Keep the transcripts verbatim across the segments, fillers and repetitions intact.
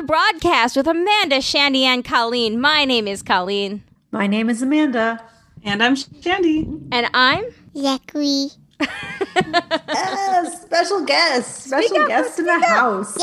the broadcast with Amanda, Shandy, and Colleen. My name is Colleen. My name is Amanda. And I'm Shandy. And I'm Zachary. Yes, special guest. Special up, guest in the up. house.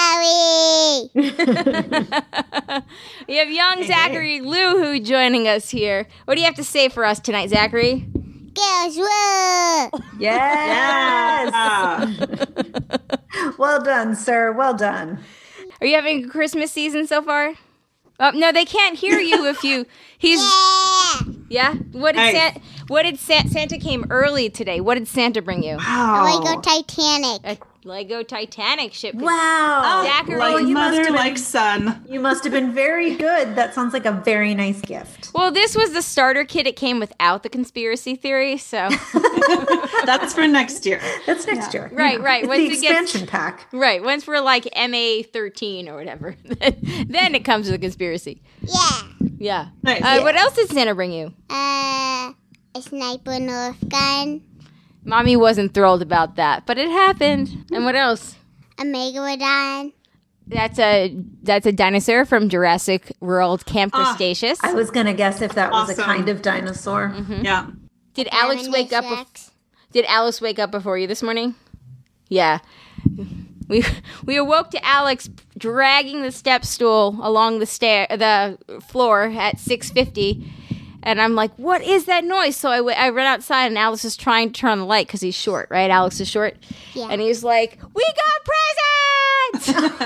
Zachary. we have young Hey, Zachary Lou who joining us here. What do you have to say for us tonight, Zachary? Girls, whoa. Yes. Yeah. Well done, sir. Well done. Are you having a Christmas season so far? Oh, no, they can't hear you if you. He's Yeah. yeah. What did Hey. Santa? What did Sa- Santa came early today? What did Santa bring you? Wow. Lego Titanic. A Lego Titanic ship. Wow. Zachary, Like you must mother, have been- like son. You must have been very good. That sounds like a very nice gift. Well, this was the starter kit. It came without the conspiracy theory, so That's for next year. That's next year. Right, Yeah. right. It's Once the it gets- expansion pack. right. Once we're like M A thirteen or whatever, then it comes with a conspiracy. Yeah. Yeah. Nice. Uh, What else did Santa bring you? Uh, a sniper Nerf gun. Mommy wasn't thrilled about that, but it happened. And what else? A Megalodon. That's a that's a dinosaur from Jurassic World Camp Ah, Cretaceous. I was going to guess if that was a Awesome. kind of dinosaur. Yeah. Did Alex wake up? Bef- Rex. did Alice wake up before you this morning? Yeah. We we awoke to Alex dragging the step stool along the stair the floor at six fifty. And I'm like, what is that noise? So I, w- I ran outside, and Alex is trying to turn on the light because he's short, right? Alex is short. Yeah. And he's like, we got presents!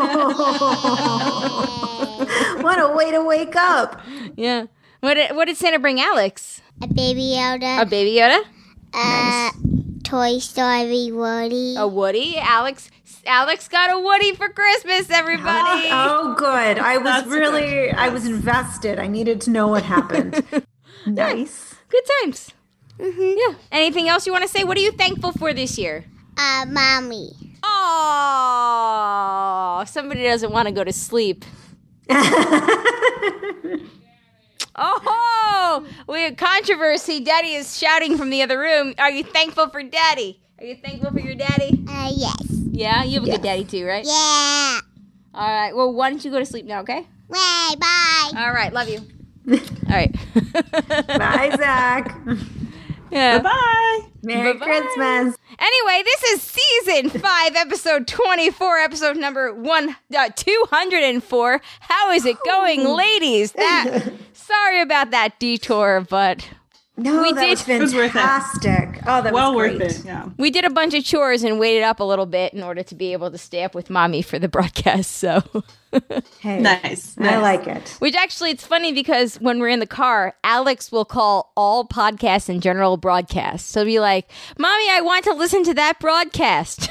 What a way to wake up. Yeah. What did, what did Santa bring Alex? A Baby Yoda. A baby Yoda? Uh, Toy Story Woody. A Woody? Alex Alex got a Woody for Christmas, everybody. Oh, good. I was That's really, good. I was invested. I needed to know what happened. Nice. Good times. Yeah. Anything else you want to say? What are you thankful for this year? Uh, Mommy. Oh, somebody doesn't want to go to sleep. Oh, we have controversy. Daddy is shouting from the other room. Are you thankful for Daddy? Are you thankful for your daddy? Uh, yes. Yeah, you have a Yes. good daddy too, right? Yeah. All right. Well, why don't you go to sleep now, okay? Way, bye. All right. Love you. All right. Bye, Zach. Yeah. Bye. Merry Bye-bye. Christmas. Anyway, this is season five, episode twenty-four, episode number one, uh, two hundred and four. How is it going, ladies? That sorry about that detour, but No, We that did- was It was worth it. fantastic. Oh, that Well was worth great. it. Yeah. we did a bunch of chores and waited up a little bit in order to be able to stay up with Mommy for the broadcast. So, Hey, Nice. I nice. like it. which actually it's funny because when we're in the car, Alex will call all podcasts and general broadcasts. So be like, "Mommy, I want to listen to that broadcast."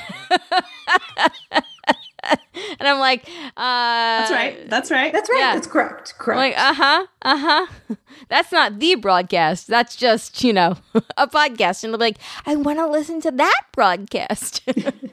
And I'm like, uh, That's right. That's right. That's right. Yeah. That's correct. I'm Correct. like, uh huh, uh huh. That's not the broadcast. That's just, you know, a podcast. And they'll be like, I want to listen to that broadcast.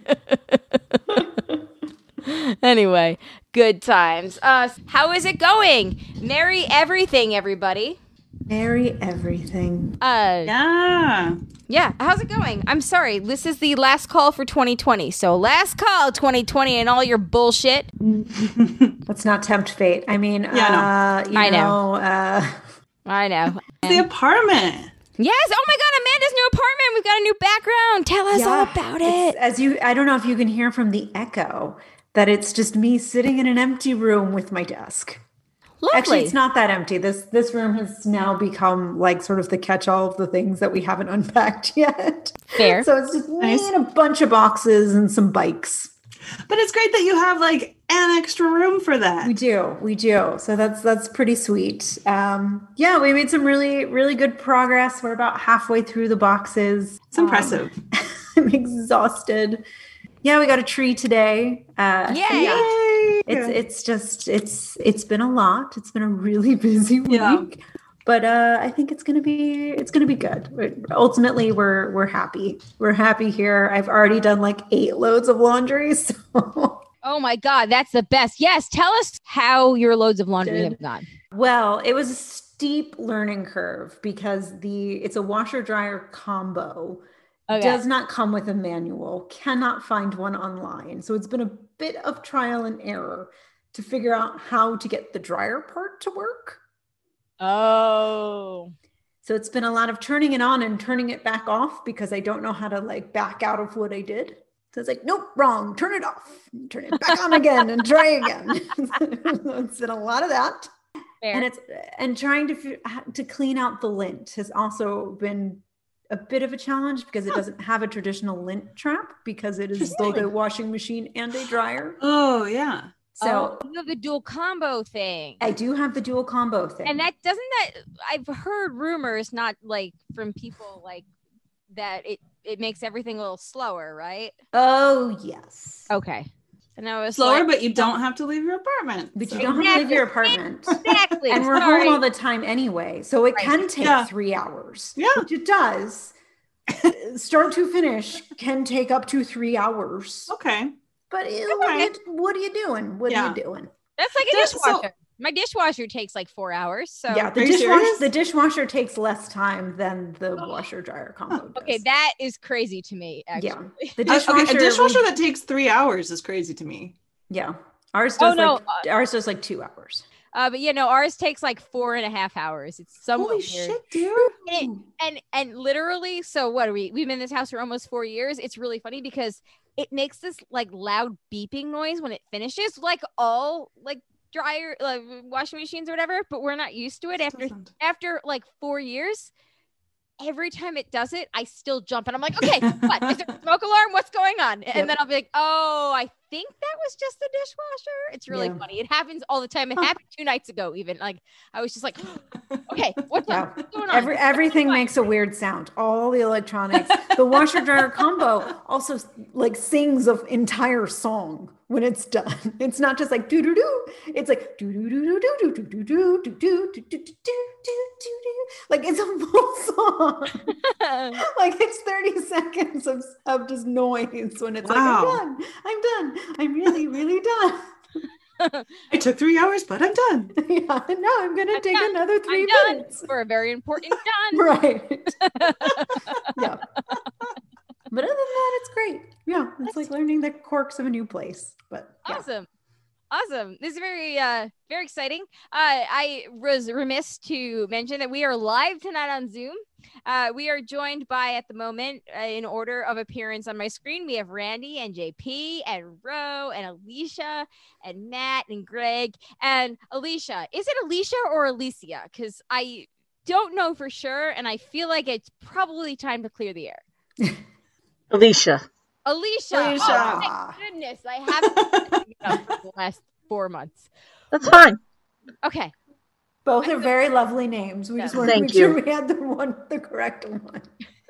Anyway, good times. Uh, how is it going? Merry everything, everybody. Merry everything. Uh, Yeah. yeah, how's it going? I'm sorry. This is the last call for twenty twenty. So last call twenty twenty and all your bullshit. Let's not tempt fate. I mean, Yeah, uh, you I know. know, uh, I know. The apartment. Yes. Oh my God, Amanda's new apartment. We've got a new background. Tell us all yeah, about it's- it. As you, I don't know if you can hear from the echo that it's just me sitting in an empty room with my desk. Lovely. Actually, it's not that empty. This this room has now become like sort of the catch-all of the things that we haven't unpacked yet. Fair. So it's just Nice. me and a bunch of boxes and some bikes. But it's great that you have like an extra room for that. We do, we do. So that's that's pretty sweet. Um, yeah, we made some really really good progress. We're about halfway through the boxes. It's impressive. I'm exhausted. Yeah, we got a tree today. Uh, Yay. yeah. Yay. It's it's just it's it's been a lot. It's been a really busy week. Yeah. But uh, I think it's gonna be it's gonna be good. We're- ultimately, we're we're happy. We're happy here. I've already done like eight loads of laundry. So Oh my God, that's the best. Yes, tell us how your loads of laundry Did- have gone. well, it was a steep learning curve because the it's a washer dryer combo. Okay. Does not come with a manual. Cannot find one online. So it's been a bit of trial and error to figure out how to get the dryer part to work. Oh. So it's been a lot of turning it on and turning it back off because I don't know how to like back out of what I did. So it's like, nope, wrong, turn it off, turn it back on again and try again. It's been a lot of that. Fair. And it's, and trying to, to clean out the lint has also been a bit of a challenge because it doesn't have a traditional lint trap because it is both a washing machine and a dryer. Oh, yeah. So oh, you have the dual combo thing. I do have the dual combo thing. And that doesn't that I've heard rumors, not like from people like that it, it makes everything a little slower, right? Oh, yes. Okay. And I was Slower, like, but you don't have to leave your apartment. But you So- don't have to leave your apartment. Exactly. And we're Sorry. home all the time anyway. So it Right. can take Yeah. three hours. Yeah. Which it does. Start to finish can take up to three hours. Okay. But it- Okay. it- what are you doing? What Yeah. are you doing? That's like a Just so- dishwasher. My dishwasher takes like four hours. So Yeah, the Are you dishwasher serious? the dishwasher takes less time than the washer dryer combo does. okay, that is crazy to me, actually. Yeah. The Uh, dishwasher, okay, a dishwasher we- that takes three hours is crazy to me. yeah. Ours Oh, does no, like ours does like two hours. Uh, but you know, ours takes like four and a half hours. It's somewhat Holy weird. shit, dude. And, and and literally, so what are we? We've been in this house for almost four years. It's really funny because it makes this like loud beeping noise when it finishes, like all like dryer, like washing machines or whatever. But we're not used to it after Doesn't. after like four years. Every time it does it, I still jump and I'm like, okay, what? Is there a smoke alarm? What's going on? And Yep. then I'll be like, oh, I think that was just the dishwasher. It's really Yeah. funny. It happens all the time. It Huh. happened two nights ago, even. Like, I was just like, okay, what's, Yeah. what's going on? Every everything makes a weird sound. All the electronics. The washer dryer combo also like sings an entire song when it's done. It's not just like doo doo doo. It's like doo doo doo doo doo doo doo doo doo doo doo doo doo doo. Like it's a full song. Like it's thirty seconds of, of just noise when it's Wow. like I'm done. I'm done. I'm really, really done. It took three hours, but I'm done. Yeah, now I'm gonna I'm take done. another three I'm done minutes. for a very important done. Right. Yeah. But other than that, it's great. Yeah. It's like learning the quirks of a new place. But yeah. Awesome. Awesome. This is very uh very exciting. Uh I was remiss to mention that we are live tonight on Zoom. Uh we are joined by at the moment uh, in order of appearance on my screen, we have Randy and J P and Ro and Alicia and Matt and Greg. And Alicia, is it Alicia or Alicia? Because I don't know for sure, and I feel like it's probably time to clear the air. Alicia. Alicia. Alicia. Oh, thank goodness. I haven't been it up for the last four months. That's fine. Okay. Both are very lovely names. We just Yeah. wanted to Thank make sure you. we had the one, the correct one.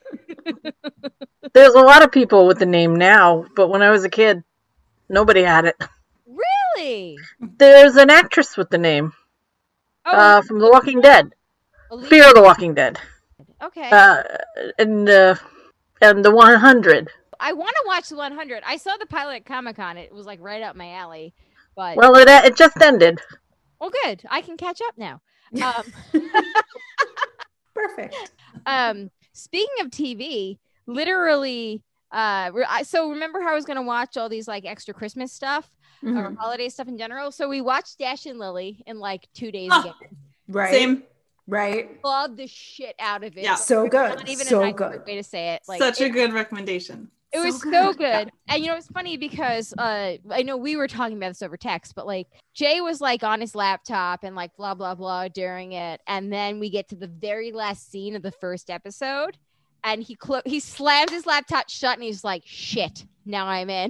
There's a lot of people with the name now, but when I was a kid, nobody had it. Really? There's an actress with the name Oh, uh, from The Walking Dead. Alicia. Fear of the Walking Dead. Okay. Uh, and, uh, and the one hundred. I want to watch the one hundred. I saw the pilot at Comic-Con. It was like right up my alley. But Well, it, it just ended. well, good. I can catch up now. Um, Perfect. um, speaking of T V, literally, uh, re- I- so remember how I was going to watch all these like extra Christmas stuff or Mhm. holiday stuff in general? So we watched Dash and Lily in like two days Ah. again. Right. Same. Right. Love the shit out of it. Yeah. So Not good. even So a nice good. way to say it. Like Such it, a good recommendation. It So was good. so good. Yeah. And you know, it's funny because uh I know we were talking about this over text, but like Jay was like on his laptop and like blah blah blah during it. And then we get to the very last scene of the first episode and he clo- he slams his laptop shut and he's like, shit, now I'm in.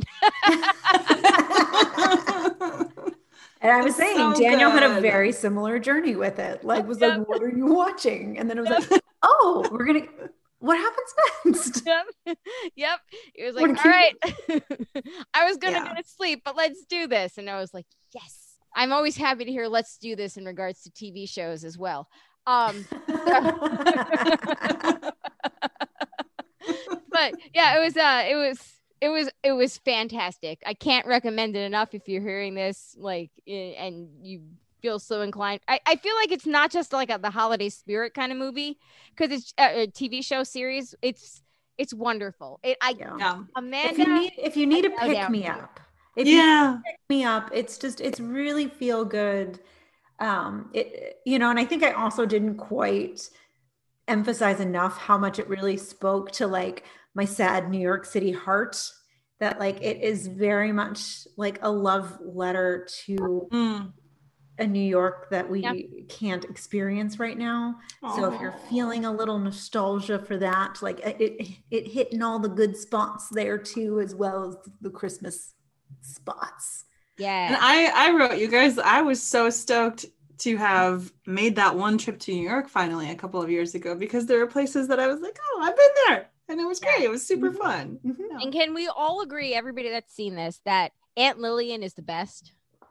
And I was It's saying, so Daniel had a good. very similar journey with it. Like, was Yep. like, what are you watching? And then it was like, oh, we're gonna. What happens next? Yep. Yep. It was Wanna like, all right. keep- I was gonna Yeah. go to sleep, but let's do this. And I was like, yes. I'm always happy to hear let's do this in regards to T V shows as well. Um but yeah, it was uh it was it was it was fantastic. I can't recommend it enough if you're hearing this like i- and you feel so inclined. I, I feel like it's not just like a, the holiday spirit kind of movie because it's a, a T V show series. It's it's wonderful. It I Yeah. Yeah. Amanda If you need, if you need a I bow pick down me to you. up, If Yeah. you pick me up, it's just it's really feel good. Um, it you know, and I think I also didn't quite emphasize enough how much it really spoke to like my sad New York City heart. That like it is very much like a love letter to Mm. a New York that we Yeah. can't experience right now. So if you're feeling a little nostalgia for that, like it, it, it hit in all the good spots there too, as well as the Christmas spots. Yeah. And I, I wrote you guys, I was so stoked to have made that one trip to New York finally a couple of years ago, because there are places that I was like, oh, I've been there. And it was great. It was super Mhm. fun. Mhm. And can we all agree, everybody that's seen this, that Aunt Lillian is the best?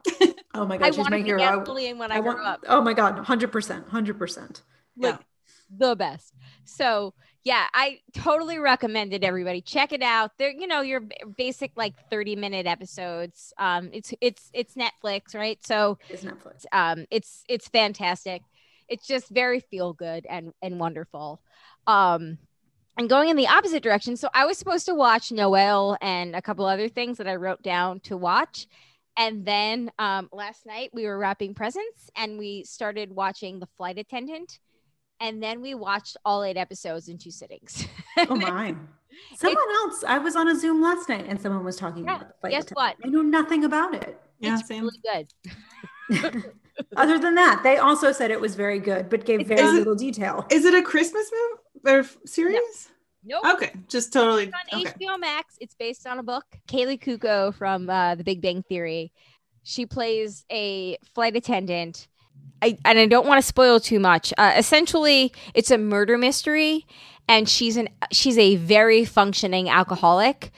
Oh my I God, she's want my to be hero. Aunt Lillian when I, I grow want, up. oh my God, one hundred percent, one hundred percent. Like, the best. So yeah, I totally recommend it, everybody. Check it out. They're, you know, your b- basic like thirty minute episodes. Um, it's it's it's Netflix, right? So It's Netflix. um, it's it's fantastic. It's just very feel good and and wonderful. Um, and going in the opposite direction. So I was supposed to watch Noelle and a couple other things that I wrote down to watch. And then um, last night we were wrapping presents and we started watching The Flight Attendant. And then we watched all eight episodes in two sittings. Oh my. Someone else, I was on a Zoom last night and someone was talking Yeah, about the flight guess attendant. I know nothing about it. Yeah, It's same. really good. Other than that, they also said it was very good, but gave very Is it- little detail. Is it a Christmas movie or f- series? Nope. Okay, just totally. It's on Okay. H B O Max. It's based on a book. Kaylee Kuko from uh, The Big Bang Theory. She plays a flight attendant. I, and I don't want to spoil too much. Uh, essentially, it's a murder mystery, and she's an she's a very functioning alcoholic,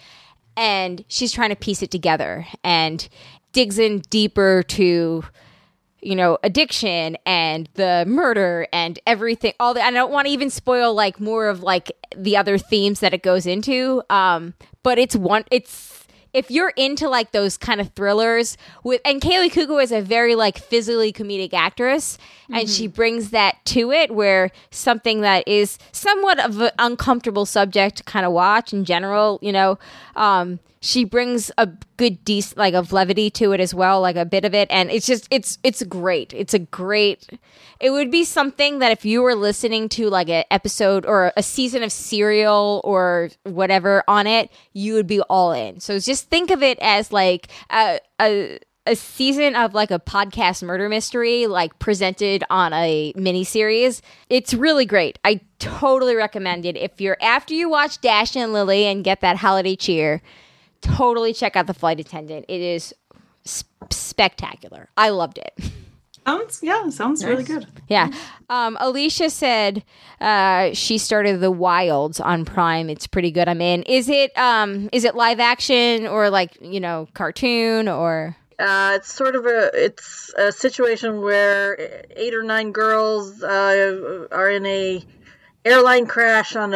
and she's trying to piece it together and digs in deeper to, you know, addiction and the murder and everything. All the I don't want to even spoil like more of like the other themes that it goes into. Um, but it's one. It's if you're into like those kind of thrillers with, and Kaylee Kuko is a very like physically comedic actress, and she brings that to it, where something that is somewhat of an uncomfortable subject to kind of watch in general, you know, um, she brings a good decent like of levity to it as well, like a bit of it, and it's just it's it's great. It's a great. It would be something that if you were listening to like an episode or a season of Serial or whatever on it, you would be all in. So just think of it as like a a, a season of like a podcast murder mystery, like presented on a miniseries. It's really great. I totally recommend it. If you're after you watch Dash and Lily and get that holiday cheer, totally check out The Flight Attendant. It is sp- spectacular. I loved it. Sounds yeah, sounds really good. Yeah. Um, Alicia said uh, she started The Wilds on Prime. It's pretty good. I'm in. Is it um, is it live action or like, you know, cartoon or? Uh, it's sort of a it's a situation where eight or nine girls uh, are in a airline crash on a,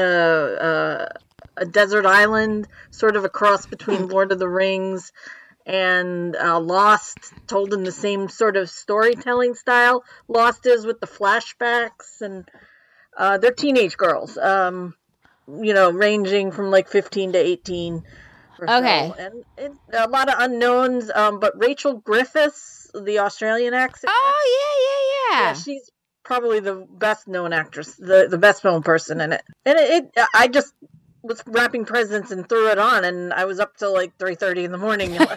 a a desert island, sort of a cross between Lord of the Rings and uh, Lost, told in the same sort of storytelling style Lost is, with the flashbacks, and uh, they're teenage girls, um, you know, ranging from like fifteen to eighteen. Or Okay. so. And it, a lot of unknowns, um, but Rachel Griffiths, the Australian accent, Oh yeah, yeah, yeah, yeah. she's probably the best known actress, the the best known person in it. And it, it I just was wrapping presents and threw it on, and I was up till like three thirty in the morning. It's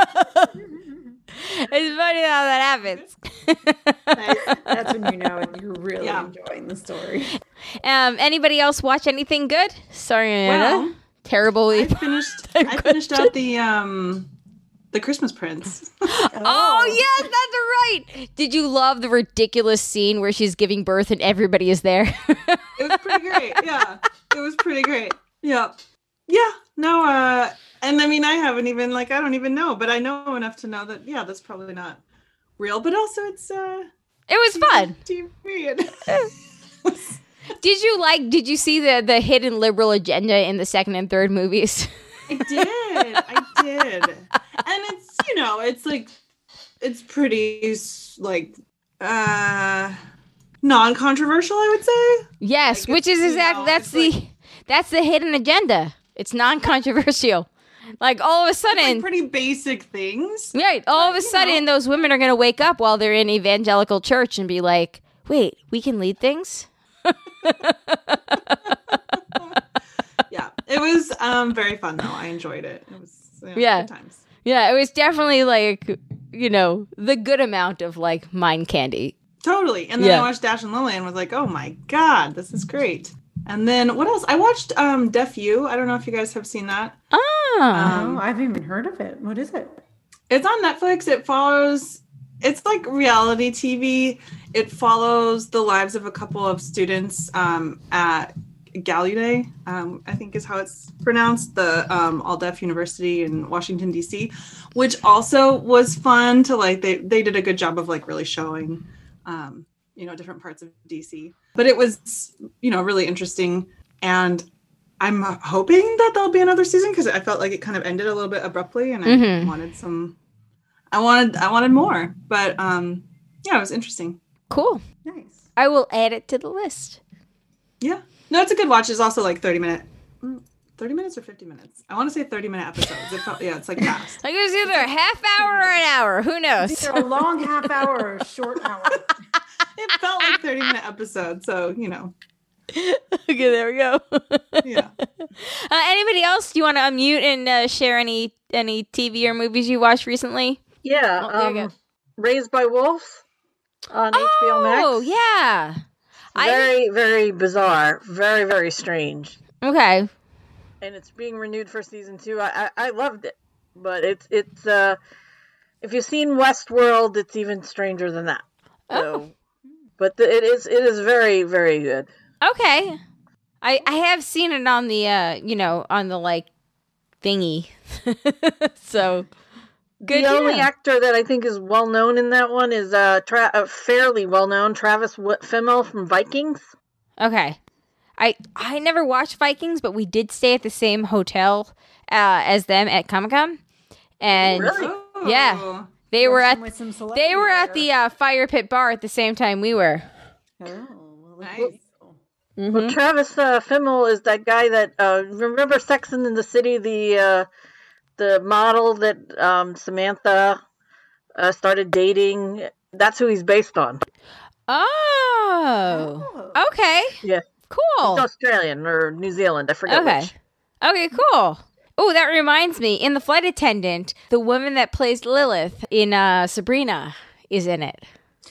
funny how that happens. That's when you know you're really Yeah. enjoying the story. um, anybody else watch anything good? Sorry, Anna. Well, Terribly. I finished. I finished out the um, the Christmas Prince. Oh, yes, that's right. Did you love the ridiculous scene where she's giving birth and everybody is there? It was pretty great. Yeah, it was pretty great. Yeah, yeah. No, uh, and I mean, I haven't even like I don't even know, but I know enough to know that yeah, that's probably not real. But also, it's uh, It was fun. T V. And Did you like, did you see the, the hidden liberal agenda in the second and third movies? I did. I did. And it's, you know, it's like, it's pretty, like, uh, non-controversial, I would say. Yes, Like, which it's, is you exactly, know, that's it's the, that's the hidden agenda. It's non-controversial. Like all of a Like sudden, pretty basic things. right? All of a you sudden, know. those women are going to wake up while they're in evangelical church and be like, "Wait, we can lead things." Yeah, it was um very fun though. I enjoyed it. It was you know, Yeah. good times. Yeah, it was definitely like, you know, the good amount of like mind candy. Totally. And then Yeah. I watched Dash and Lily and was like, oh my god, this is great. And then what else? I watched um Deaf U. I don't know if you guys have seen that. Ah, Um, Oh, I haven't even heard of it. What is it? It's on Netflix. It follows, it's like reality T V. It follows the lives of a couple of students um, at Gallaudet, um, I think is how it's pronounced, the um, All Deaf University in Washington, D C, which also was fun to like, they, they did a good job of like really showing, um, you know, different parts of D C. But it was, you know, really interesting. And I'm hoping that there'll be another season because I felt like it kind of ended a little bit abruptly and I Mhm. wanted some, I wanted, I wanted more. But um, yeah, it was interesting. cool. Nice. I will add it to the list. Yeah. No, it's a good watch. It's also like thirty minute, mm, thirty minutes or fifty minutes. I want to say thirty minute episodes. It felt, yeah, it's like fast. Like it was either a half hour or an hour. Who knows? Either a long half hour or a short hour. It felt like thirty minute episodes. So, you know, Okay, there we go. yeah. Uh, anybody else? Do you want to unmute and uh, share any any T V or movies you watched recently? Yeah, Oh, there you um, go. Raised by Wolves on H B O Max. Oh, yeah. I Very, very bizarre. Very, very strange. okay. And it's being renewed for season two. I, I, I loved it, but it's it's uh, if you've seen Westworld, it's even stranger than that. So, but the, it is it is very, very good. Okay. I I have seen it on the uh, you know, on the like thingy. So good. The only yeah. actor that I think is well known in that one is uh, tra- uh fairly well known Travis w- Fimmel from Vikings. Okay. I I never watched Vikings, but we did stay at the same hotel uh, as them at Comic-Con. And Really? Oh. Yeah. they were at With some they celebrity were at there. the uh, fire pit bar at the same time we were. Oh, well, Nice. nice. Well, Travis uh, Fimmel is that guy that uh, remember Sex and the City, the uh, the model that um, Samantha uh, started dating. That's who he's based on. Oh. Oh. Okay. Yeah, Cool. he's Australian or New Zealand. I forget Okay. which. Okay, cool. Oh, that reminds me. In The Flight Attendant, the woman that plays Lilith in uh, Sabrina is in it.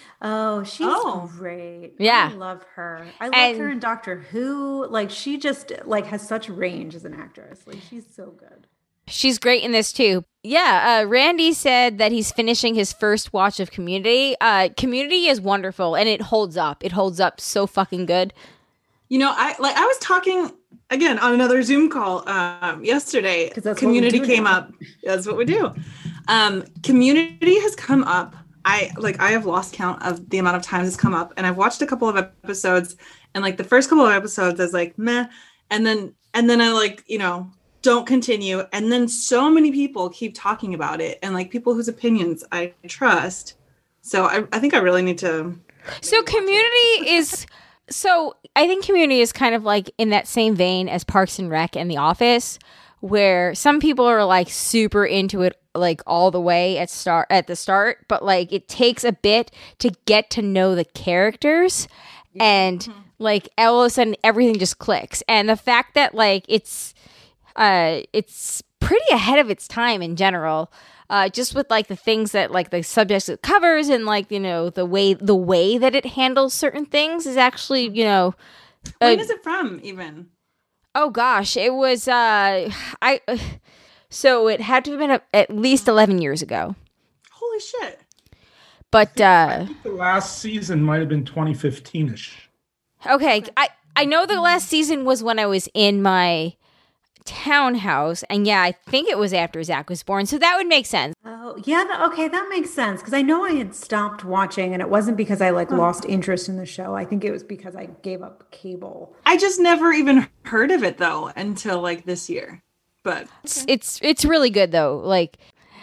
Oh, she's Oh. great. Yeah. I love her. I love And- her in Doctor Who. Like she just like has such range as an actress. Like she's so good. She's great in this too. Yeah, uh, Randy said that he's finishing his first watch of Community. Uh, Community is wonderful and it holds up. It holds up so fucking good. You know, I like I was talking again on another Zoom call um, yesterday. 'Cause that's what we Community do came now. up. That's what we do. Um, Community has come up. I like I have lost count of the amount of times it's come up, and I've watched a couple of episodes, and like the first couple of episodes, I was like meh, and then and then I like you know don't continue, and then so many people keep talking about it, and like people whose opinions I trust. So I, I think I really need to. So Community is so I think Community is kind of like in that same vein as Parks and Rec and The Office, where some people are like super into it like all the way at start at the start, but like it takes a bit to get to know the characters and like all of a sudden everything just clicks. And the fact that like it's uh it's pretty ahead of its time in general. Uh, just with like the things that like the subjects it covers and like you know the way the way that it handles certain things is actually you know When uh, is it from even? oh gosh it was uh I uh, so it had to have been a, at least eleven years ago Holy shit. but uh The last season might have been twenty fifteen-ish. okay I I know the last season was when I was in my townhouse and yeah I think it was after Zach was born so that would make sense. Oh, yeah. th- Okay, that makes sense because I know I had stopped watching, and it wasn't because I like lost interest in the show. I think it was because I gave up cable. I just never even heard of it though until like this year. But It's it's it's really good though. Like,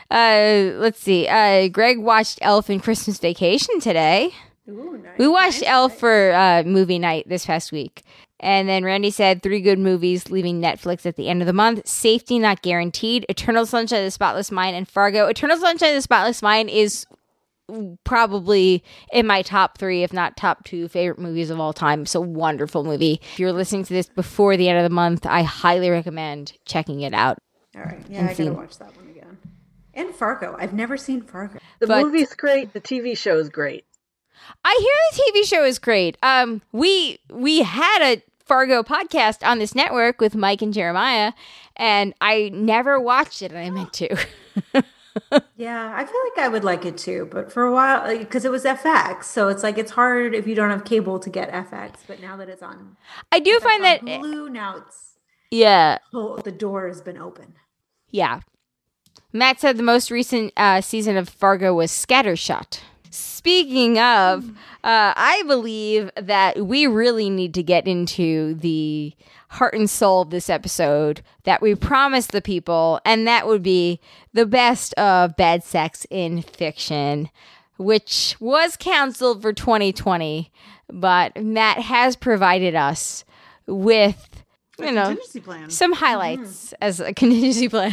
uh, let's see. Uh, Greg watched Elf and Christmas Vacation today. Ooh, nice. We watched Elf for uh, movie night this past week, And then Randy said three good movies leaving Netflix at the end of the month. Safety Not Guaranteed, Eternal Sunshine of the Spotless Mind, and Fargo. Eternal Sunshine of the Spotless Mind is probably in my top three, if not top two, favorite movies of all time. It's a wonderful movie. If you're listening to this before the end of the month, I highly recommend checking it out. All right. Yeah, I gotta watch that one again. And Fargo. I've never seen Fargo. The But- movie's great. The T V show is great. I hear the T V show is great. Um, we we had a Fargo podcast on this network with Mike and Jeremiah, and I never watched it, and I meant to. Yeah, I feel like I would like it too, but for a while, because it was F X, so it's like it's hard if you don't have cable to get F X. But now that it's on, I do find that, on Hulu, now it's yeah, oh, the door has been open. yeah. Matt said the most recent uh, season of Fargo was Scattershot. Speaking of, uh, I believe that we really need to get into the heart and soul of this episode that we promised the people, and that would be the best of bad sex in fiction, which was canceled for twenty twenty, but Matt has provided us with, you know, Contingency plan. some highlights as a contingency plan.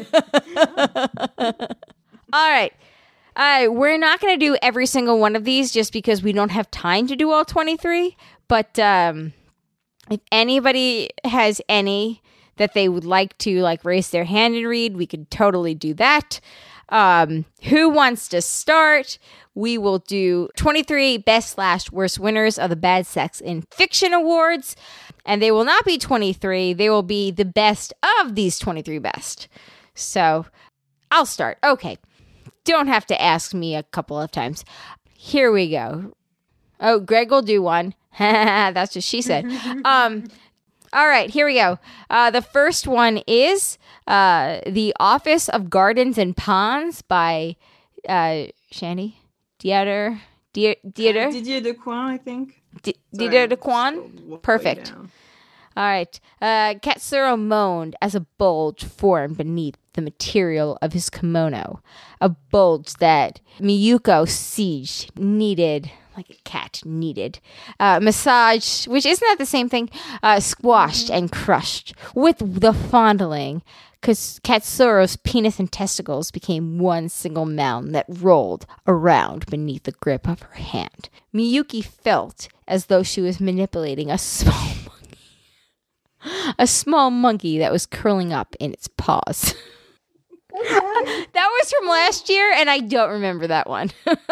All right. Uh, we're not going to do every single one of these just because we don't have time to do all twenty-three. But um, if anybody has any that they would like to like raise their hand and read, we could totally do that. Um, who wants to start? We will do twenty-three best slash worst winners of the Bad Sex in Fiction Awards. And they will not be twenty-three. They will be the best of these twenty-three best. So I'll start. Okay. Don't have to ask me a couple of times. Here we go. Oh, Greg will do one. That's what she said. um, all right, here we go. Uh, the first one is uh, The Office of Gardens and Ponds by uh, Shandy Dieter. Die- Dieter? Uh, Didier Dequan, I think. D- Sorry, Dieter I'm Dequan? so way Perfect. down. All right. Uh, Katsuro moaned as a bulge formed beneath the material of his kimono. A bulge that Miyuko Siege needed, like a cat needed. Uh, massage, which isn't that the same thing? Uh, squashed and crushed with the fondling. Because Katsuro's penis and testicles became one single mound that rolled around beneath the grip of her hand. Miyuki felt as though she was manipulating a small monkey. A small monkey that was curling up in its paws. That was from last year, and I don't remember that one.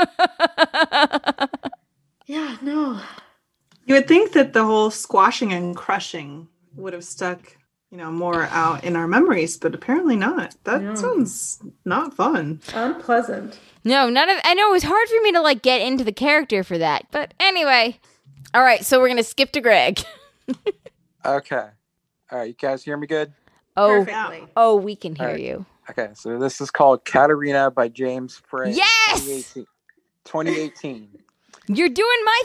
Yeah, no. You would think that the whole squashing and crushing would have stuck, you know, more out in our memories, but apparently not. That No. sounds not fun. Unpleasant. No, none of. I know it was hard for me to like get into the character for that, but anyway. All right, so we're gonna skip to Greg. Okay. All right, you guys hear me good? Oh, Perfectly. oh, we can hear All right. you. Okay, so this is called Katarina by James Frey. Yes! twenty eighteen. twenty eighteen. You're doing my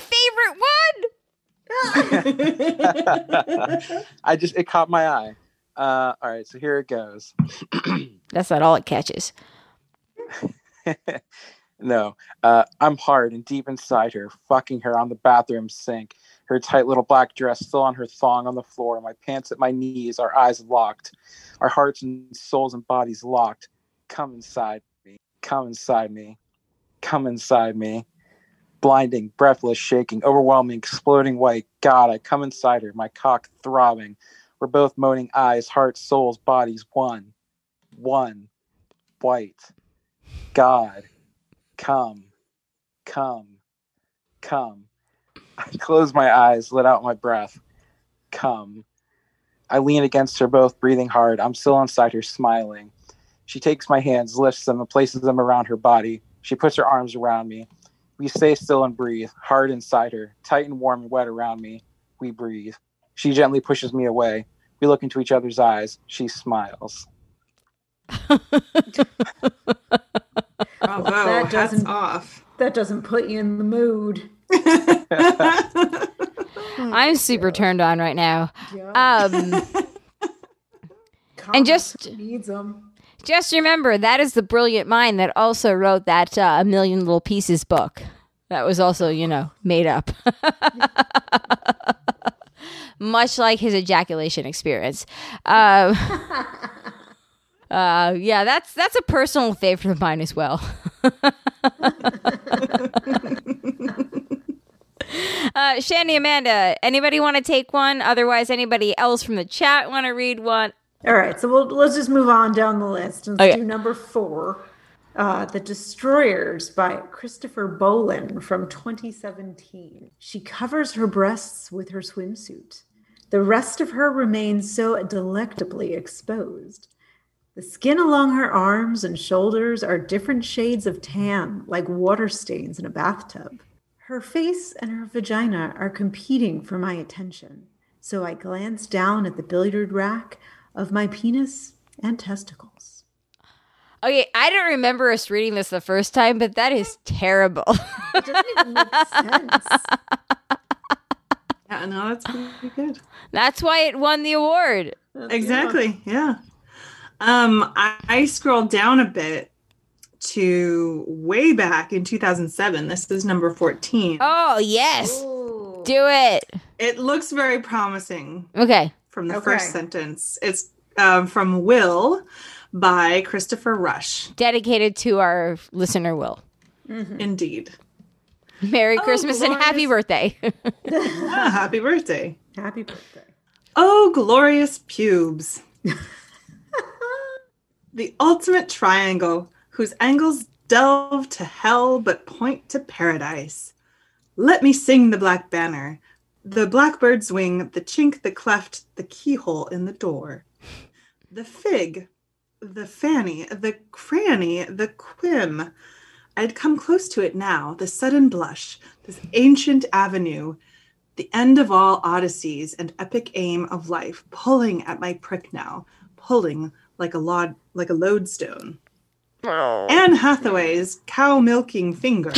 favorite one. I just, it caught my eye. Uh, all right, so here it goes. That's not all it catches. No, uh, I'm hard and deep inside her, fucking her on the bathroom sink. Her tight little black dress still on her thong on the floor, my pants at my knees, our eyes locked, our hearts and souls and bodies locked. Come inside me, come inside me, come inside me. Blinding, breathless, shaking, overwhelming, exploding white. God, I come inside her, my cock throbbing. We're both moaning eyes, hearts, souls, bodies, one. One. White. God. Come. Come. Come. I close my eyes, let out my breath. Come. I lean against her both, breathing hard. I'm still inside her, smiling. She takes my hands, lifts them, and places them around her body. She puts her arms around me. We stay still and breathe, hard inside her, tight and warm and wet around me. We breathe. She gently pushes me away. We look into each other's eyes. She smiles. Bravo. That Hats doesn't- off. That doesn't put you in the mood. I'm super turned on right now. Yeah. Um, and just needs them. just remember that is the brilliant mind that also wrote that uh, A Million Little Pieces book. That was also, you know, made up. much like his ejaculation experience. Uh, uh, yeah, that's that's a personal favorite of mine as well. uh, Shandy, Amanda, anybody want to take one? Otherwise, anybody else from the chat want to read one? All right, so we'll, let's just move on down the list. Let's Okay. do number four, uh, The Destroyers by Christopher Bolin from twenty seventeen. She covers her breasts with her swimsuit. The rest of her remains so delectably exposed. The skin along her arms and shoulders are different shades of tan, like water stains in a bathtub. Her face and her vagina are competing for my attention, so I glance down at the billiard rack of my penis and testicles. Okay, I don't remember us reading this the first time, but that is terrible. It doesn't even make sense. Yeah, no, that's pretty good. That's why it won the award. Exactly. Yeah. Um, I, I scrolled down a bit to way back in two thousand seven. This is number fourteen. Oh, yes. Ooh. Do it. It looks very promising Okay. from the Okay. first sentence. It's um, from Will by Christopher Rush. Dedicated to our listener, Will. Indeed. Merry Oh, Christmas and happy birthday. Ah, happy birthday. Happy birthday. Oh, glorious pubes. The ultimate triangle whose angles delve to hell but point to paradise. Let me sing the black banner, the blackbird's wing, the chink, the cleft, the keyhole in the door. The fig, the fanny, the cranny, the quim. I'd come close to it now, the sudden blush, this ancient avenue, the end of all odysseys and epic aim of life, pulling at my prick now, pulling like a lod, like a lodestone. Oh. Anne Hathaway's cow-milking fingers,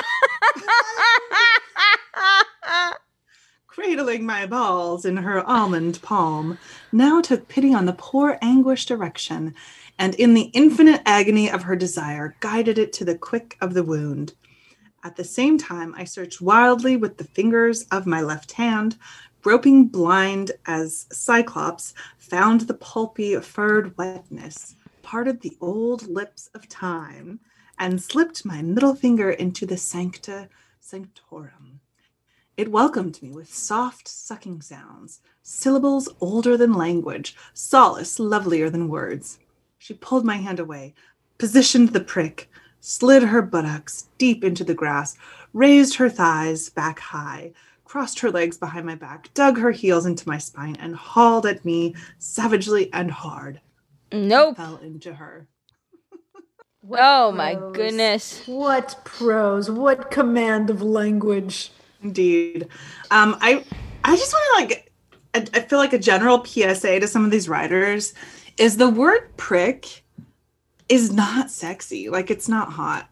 cradling my balls in her almond palm, now took pity on the poor anguished erection, and in the infinite agony of her desire, guided it to the quick of the wound. At the same time, I searched wildly with the fingers of my left hand, groping blind as Cyclops found the pulpy, furred wetness, parted the old lips of time, and slipped my middle finger into the sancta sanctorum. It welcomed me with soft sucking sounds, syllables older than language, solace lovelier than words. She pulled my hand away, positioned the prick, slid her buttocks deep into the grass, raised her thighs back high, crossed her legs behind my back, dug her heels into my spine, and hauled at me savagely and hard. Nope. Fell into her. What Oh, my prose. goodness. What prose. What command of language. Indeed. Um, I I just want to like, I, I feel like a general P S A to some of these writers is the word prick is not sexy. Like, it's not hot.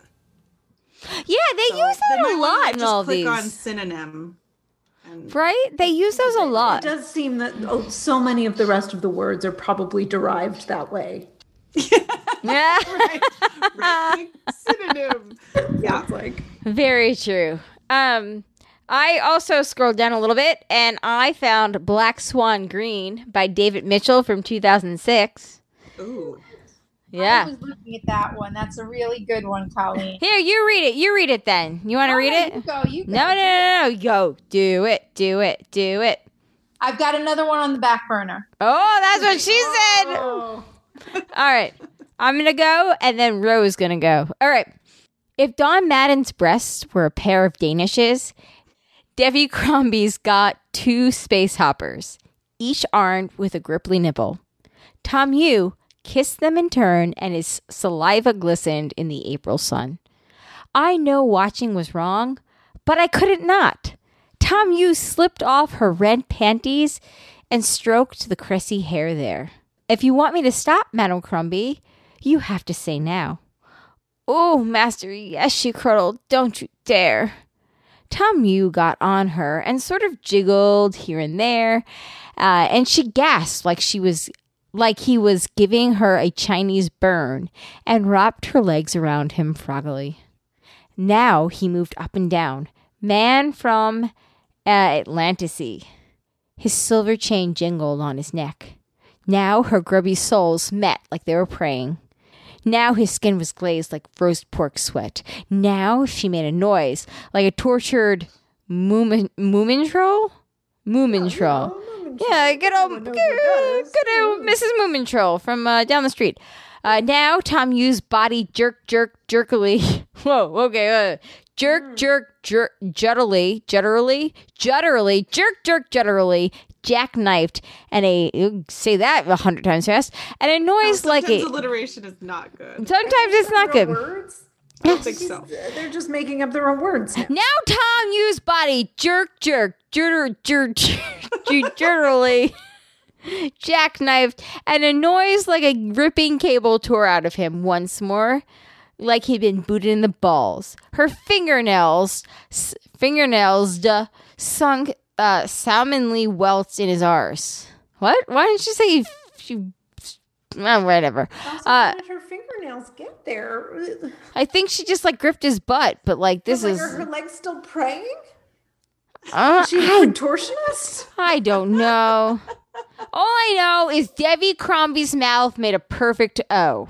Yeah, they So use they that might a wanna, lot like, in just all click these. on synonym. And Right? They use those a It lot. does seem that oh, so many of the rest of the words are probably derived that way. Yeah. right, right, synonym. Yeah. It's like, Very true. Um, I also scrolled down a little bit and I found Black Swan Green by David Mitchell from two thousand six. Ooh. I Yeah. was looking at that one. That's a really good one, Colleen. Here, you read it. You read it then. You want to Oh, read no, it? You go. You go. No, no, no, no. Go. Do it. Do it. Do it. I've got another one on the back burner. Oh, that's what she said. oh. All right. I'm going to go, and then Rose going to go. All right. If Don Madden's breasts were a pair of Danishes, Debbie Crombie's got two space hoppers, each armed with a gripply nipple. Tom Yu kissed them in turn, and his saliva glistened in the April sun. I know watching was wrong, but I couldn't not. Tom Yu slipped off her red panties and stroked the cressy hair there. If you want me to stop, Madame Crombie, you have to say now. Oh, master, yes, she curdled. Don't you dare. Tom Yu got on her and sort of jiggled here and there, uh, and she gasped like she was like he was giving her a Chinese burn and wrapped her legs around him froggily. Now he moved up and down, man from uh, Atlantisy. His silver chain jingled on his neck. Now her grubby soles met like they were praying. Now his skin was glazed like roast pork sweat. Now she made a noise like a tortured moomin, moomin troll? Moomin troll. Yeah, good old, good, good old Missus Moomin Troll from uh, down the street. Uh, now Tom used body jerk, jerk, jerkily. Whoa, okay. Uh, jerk, jerk, jerk, jutterly, jutterly, jutterly, jerk, jerk, jutterly, jackknifed, and a, say that a hundred times fast, and a noise Oh, like a. alliteration is not good. Sometimes it's not good. Words? I don't think so. They're just making up their own words now. Now Tom used body jerk, jerk, jerk, jerk, jerk, jerkily, jackknifed, and a noise like a ripping cable tore out of him once more, like he'd been booted in the balls. Her fingernails, s- fingernails, duh, sunk uh, salmonly welts in his arse. What? Why didn't you say she? Well, whatever. Also, Uh, how did her fingernails get there? I think she just like gripped his butt, but like this Like, is. are her legs still praying? Uh, Is she a I, contortionist? I don't know. All I know is Debbie Crombie's mouth made a perfect O.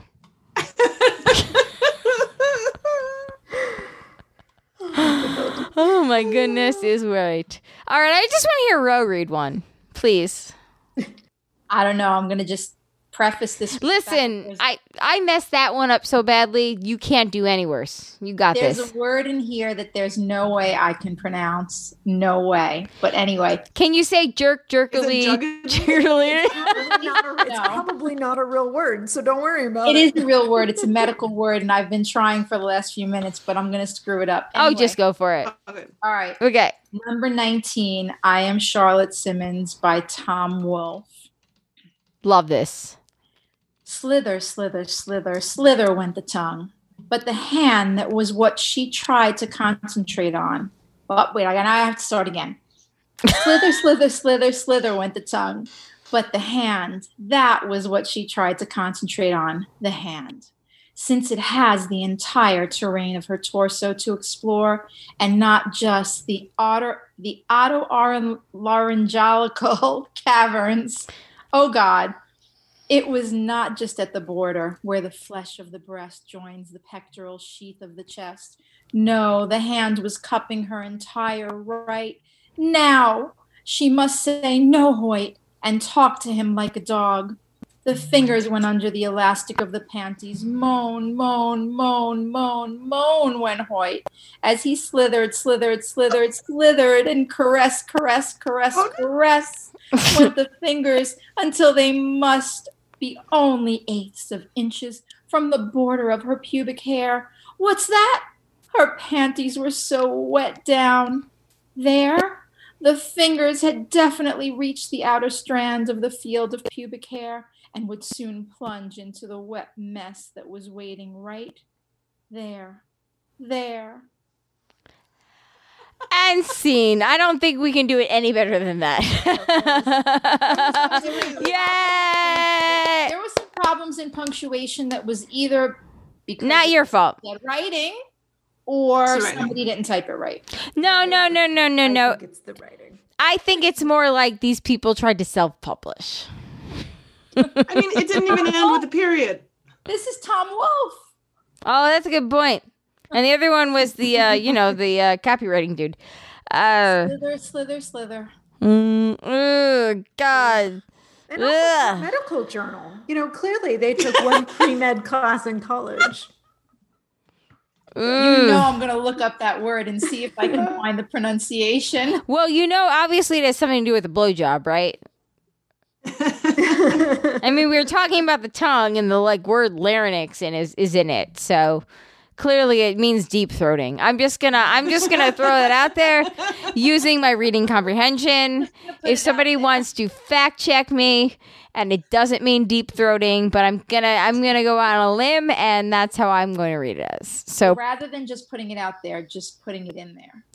Oh my goodness is right. All right, I just want to hear Ro read one, please. I don't know. I'm gonna just preface this. with the fact that Listen, there's- I I messed that one up so badly. You can't do any worse. You got There's this. a word in here that there's no way I can pronounce. No way. But anyway, Can you say jerk jerkily? juggly? jerkily? Probably not a- it's No. probably not a real word, so don't worry about it it. is a real word. It's a medical word, and I've been trying for the last few minutes, but I'm going to screw it up. Oh, Anyway, just go for it. Okay. All right. Okay. Number nineteen, I Am Charlotte Simmons by Tom Wolfe. Love this. Slither, slither, slither, slither went the tongue. But the hand that was what she tried to concentrate on. Oh, wait, I I have to start again. Slither, slither, slither, slither went the tongue. But the hand, that was what she tried to concentrate on. The hand. Since it has the entire terrain of her torso to explore, and not just the auto, the otolaryngological caverns. Oh God, it was not just at the border where the flesh of the breast joins the pectoral sheath of the chest. No, the hand was cupping her entire right. Now she must say no, Hoyt, and talk to him like a dog. The fingers went under the elastic of the panties. Moan, moan, moan, moan, moan went Hoyt as he slithered, slithered, slithered, slithered, and caress, caress, caress, caress went the fingers until they must be only eighths of inches from the border of her pubic hair. What's that? Her panties were so wet down. There, the fingers had definitely reached the outer strands of the field of pubic hair and would soon plunge into the wet mess that was waiting right there. There. And scene. I don't think we can do it any better than that. Yay! There was some problems in punctuation that was either because Not of your fault. bad writing or It's the writing. somebody didn't type it right. No, no, no, no, no, I no. think it's the writing. I think it's more like these people tried to self-publish. I mean, it didn't even end with a period. This is Tom Wolfe. Oh, that's a good point. And the other one was the, uh, you know, the uh, copywriting dude. Uh, Slither, slither, slither. mm, ugh, God. And also Ugh. the medical journal. You know, clearly they took one pre-med class in college. You Mm. know I'm going to look up that word and see if I can find the pronunciation. Well, you know, obviously it has something to do with a blowjob, right? I mean, we were talking about the tongue, and the like word larynx in is is in it. So clearly, it means deep throating. I'm just gonna I'm just gonna throw that out there, using my reading comprehension. If somebody wants to fact check me, and it doesn't mean deep throating, but I'm gonna I'm gonna go out on a limb, and that's how I'm going to read it as. So. Rather than just putting it out there, just putting it in there.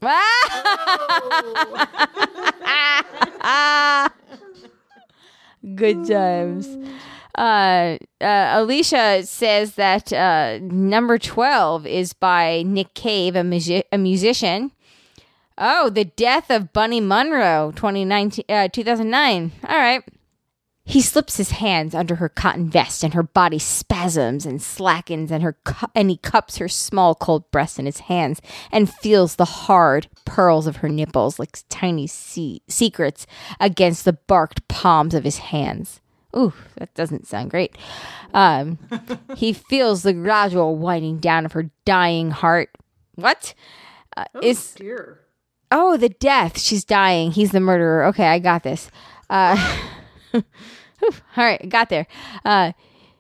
Good times. Uh, uh, Alicia says that uh, number twelve is by Nick Cave, a, musi- a musician. Oh, the death of Bunny Munro, twenty nineteen, uh, two thousand nine. All right. He slips his hands under her cotton vest, and her body spasms and slackens, and her cu- and he cups her small, cold breasts in his hands and feels the hard pearls of her nipples like tiny se- secrets against the barked palms of his hands. Ooh, that doesn't sound great. Um, he feels the gradual winding down of her dying heart. What? Uh, Oh, is dear. Oh, the death. She's dying. He's the murderer. Okay, I got this. Uh, all right, got there. Uh,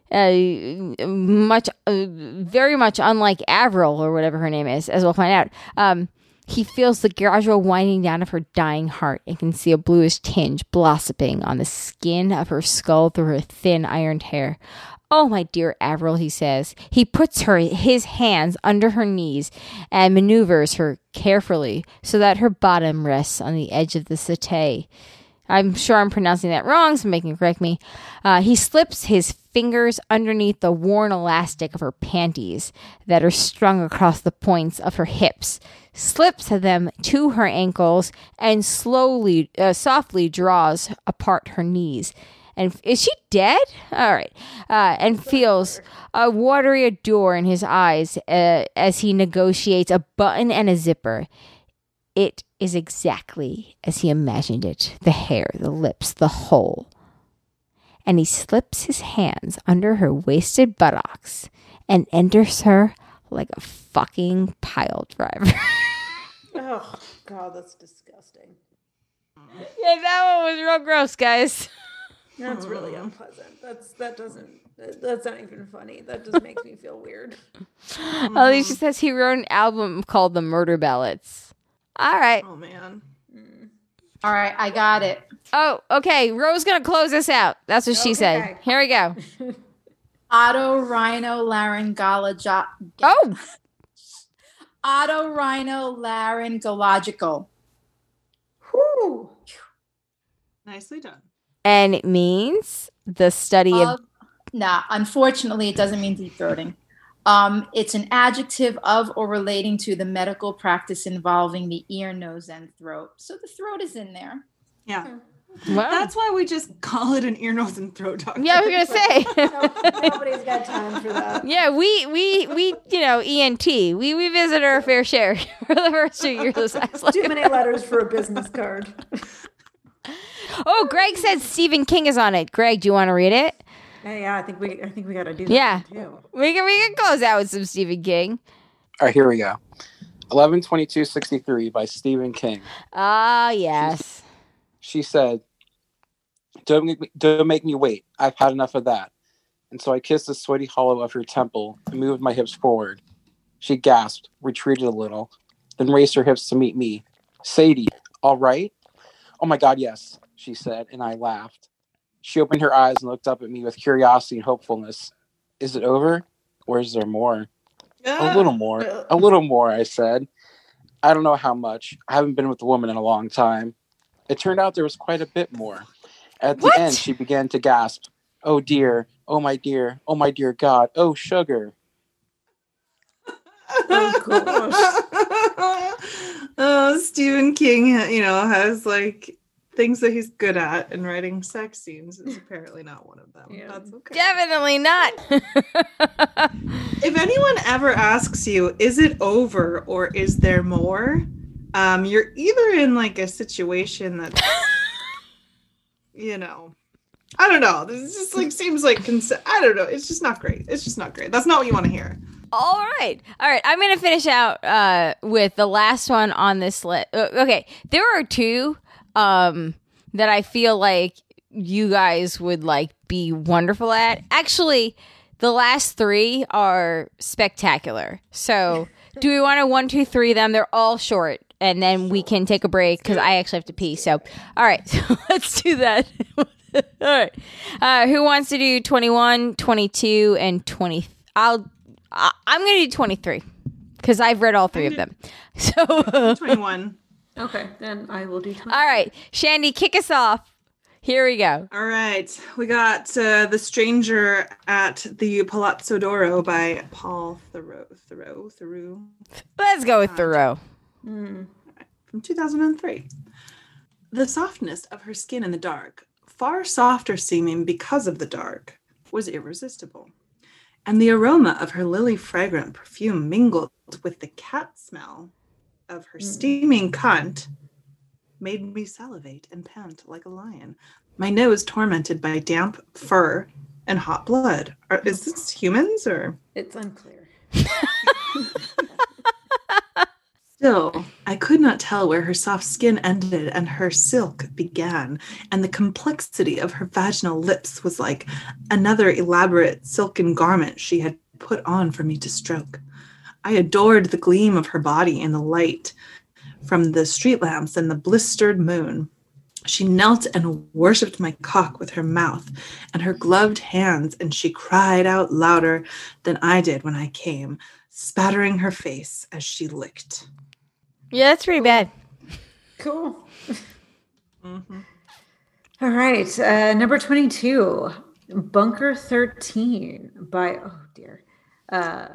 uh, much, uh, very much unlike Avril or whatever her name is, as we'll find out. Um, he feels the gradual winding down of her dying heart and can see a bluish tinge blossoming on the skin of her skull through her thin ironed hair. Oh, my dear Avril, he says. He puts her his hands under her knees and maneuvers her carefully so that her bottom rests on the edge of the settee. I'm sure I'm pronouncing that wrong, so make him correct me. Uh, he slips his fingers underneath the worn elastic of her panties that are strung across the points of her hips, slips them to her ankles, and slowly, uh, softly draws apart her knees. And is she dead? All right. Uh, and feels a watery adore in his eyes uh, as he negotiates a button and a zipper. It is exactly as he imagined it. The hair, the lips, the whole. And he slips his hands under her wasted buttocks and enters her like a fucking pile driver. Oh, God, that's disgusting. Yeah, that one was real gross, guys. That's really unpleasant. That's that doesn't. That's not even funny. That just makes me feel weird. Alicia says he wrote an album called The Murder Ballads. All right. Oh man. All right, I got it. Oh, okay. Ro's gonna close us out. That's what she Okay. said. Here we go. Otorhinolaryngological. Oh, Otorhinolaryngological. Whew. Nicely done. and it means the study of. Of- nah, unfortunately, it doesn't mean deep throating. Um, it's an adjective of or relating to the medical practice involving the ear, nose, and throat. So the throat is in there. Yeah. Wow. That's why we just call it an ear, nose, and throat doctor. Yeah, I was gonna say. Nobody's got time for that. Yeah, we we we you know E N T. We we visit our fair share for the first two years of sex life. Too many letters for a business card. Oh, Greg said Stephen King is on it. Greg, do you want to read it? Yeah, yeah, I think we I think we got to do that Yeah, too. we can we can close out with some Stephen King. All right, here we go. eleven twenty-two sixty-three by Stephen King. Ah, yes. She said, don't make, me, don't make me wait. I've had enough of that. And so I kissed the sweaty hollow of her temple and moved my hips forward. She gasped, retreated a little, then raised her hips to meet me. Sadie, all right? Oh my God, yes, she said, and I laughed. She opened her eyes and looked up at me with curiosity and hopefulness. Is it over? Or is there more? A little more. A little more, I said. I don't know how much. I haven't been with a woman in a long time. It turned out there was quite a bit more. At the What? end, she began to gasp. Oh dear. Oh my dear. Oh my dear God. Oh sugar. Oh gosh. Oh, Stephen King, you know, has like things that he's good at, and writing sex scenes is apparently not one of them. Yeah. That's okay. Definitely not. If anyone ever asks you, is it over or is there more? Um, you're either in like a situation that, you know, I don't know. This just like seems like, cons- I don't know. It's just not great. It's just not great. That's not what you want to hear. All right. All right. I'm going to finish out uh, with the last one on this list. Uh, okay. There are two um, that I feel like you guys would like be wonderful at. Actually, the last three are spectacular. So do we want to one, two, three them? They're all short. And then we can take a break because I actually have to pee. So, all right. So let's do that. All right. Uh, who wants to do twenty-one, twenty-two, and twenty? I'll. I- I'm going to do twenty-three because I've read all three of them. So, twenty-one. Okay, then I will do twenty. all right, Shandy, kick us off. Here we go. All right. We got uh, The Stranger at the Palazzo d'Oro by Paul Theroux. Theroux? Theroux? Let's go with Thoreau. Mm. from two thousand three. The softness of her skin in the dark, far softer seeming because of the dark, was irresistible. And the aroma of her lily fragrant perfume mingled with the cat smell of her steaming cunt made me salivate and pant like a lion, my nose tormented by damp fur and hot blood. Are, is this humans or? It's unclear. Still, I could not tell where her soft skin ended and her silk began, and the complexity of her vaginal lips was like another elaborate silken garment she had put on for me to stroke. I adored the gleam of her body in the light from the street lamps and the blistered moon. She knelt and worshipped my cock with her mouth and her gloved hands, and she cried out louder than I did when I came, spattering her face as she licked. Yeah, that's pretty bad. Cool. Mm-hmm. All right. Uh, number twenty-two, Bunker thirteen by, oh dear, uh,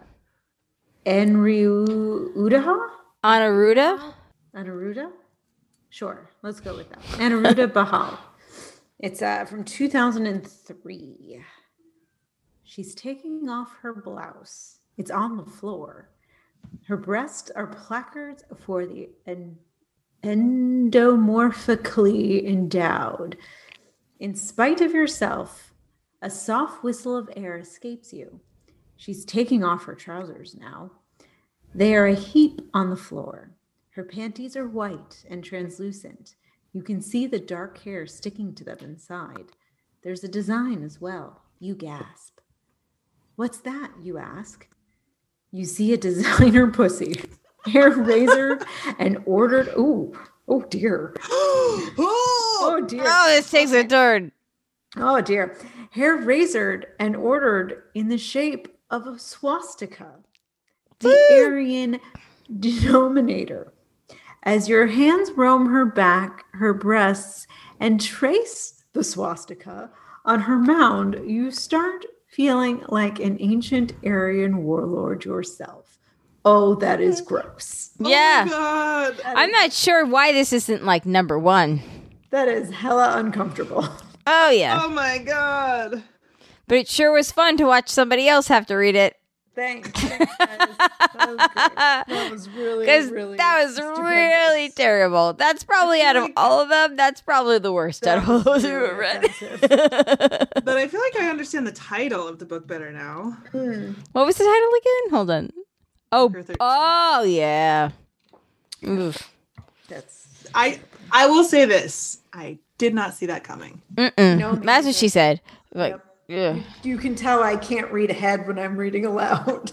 Enryu Udaha? Anaruda? Anaruda? Sure. Let's go with that. Anaruda Bahal. It's uh, from two thousand three. She's taking off her blouse. It's on the floor. Her breasts are placards for the en- endomorphically endowed. In spite of yourself, a soft whistle of air escapes you. She's taking off her trousers now. They are a heap on the floor. Her panties are white and translucent. You can see the dark hair sticking to them inside. There's a design as well. You gasp. What's that, you ask? You see a designer pussy, hair razored and ordered. Oh, oh dear. Oh dear. Oh, this takes a turn. Oh dear. Hair razored and ordered in the shape of a swastika, the Woo! Aryan denominator. As your hands roam her back, her breasts, and trace the swastika on her mound, you start feeling like an ancient Aryan warlord yourself. Oh, that is gross. Yeah. Oh my God. I'm not sure why this isn't like number one. That is hella uncomfortable. Oh, yeah. Oh my God. But it sure was fun to watch somebody else have to read it. Thanks. Thanks that, is, that was great. That was really, really that was stupendous. really terrible. That's probably out of like, all of them, that's probably the worst That out of all was those we've really read. But I feel like I understand the title of the book better now. Mm. What was the title again? Hold on. Oh, Bunker thirteen. oh yeah. Oof. That's I I will say this. I did not see that coming. Mm-mm. No, me That's what neither. she said. Like, Yep. yeah. You can tell I can't read ahead when I'm reading aloud.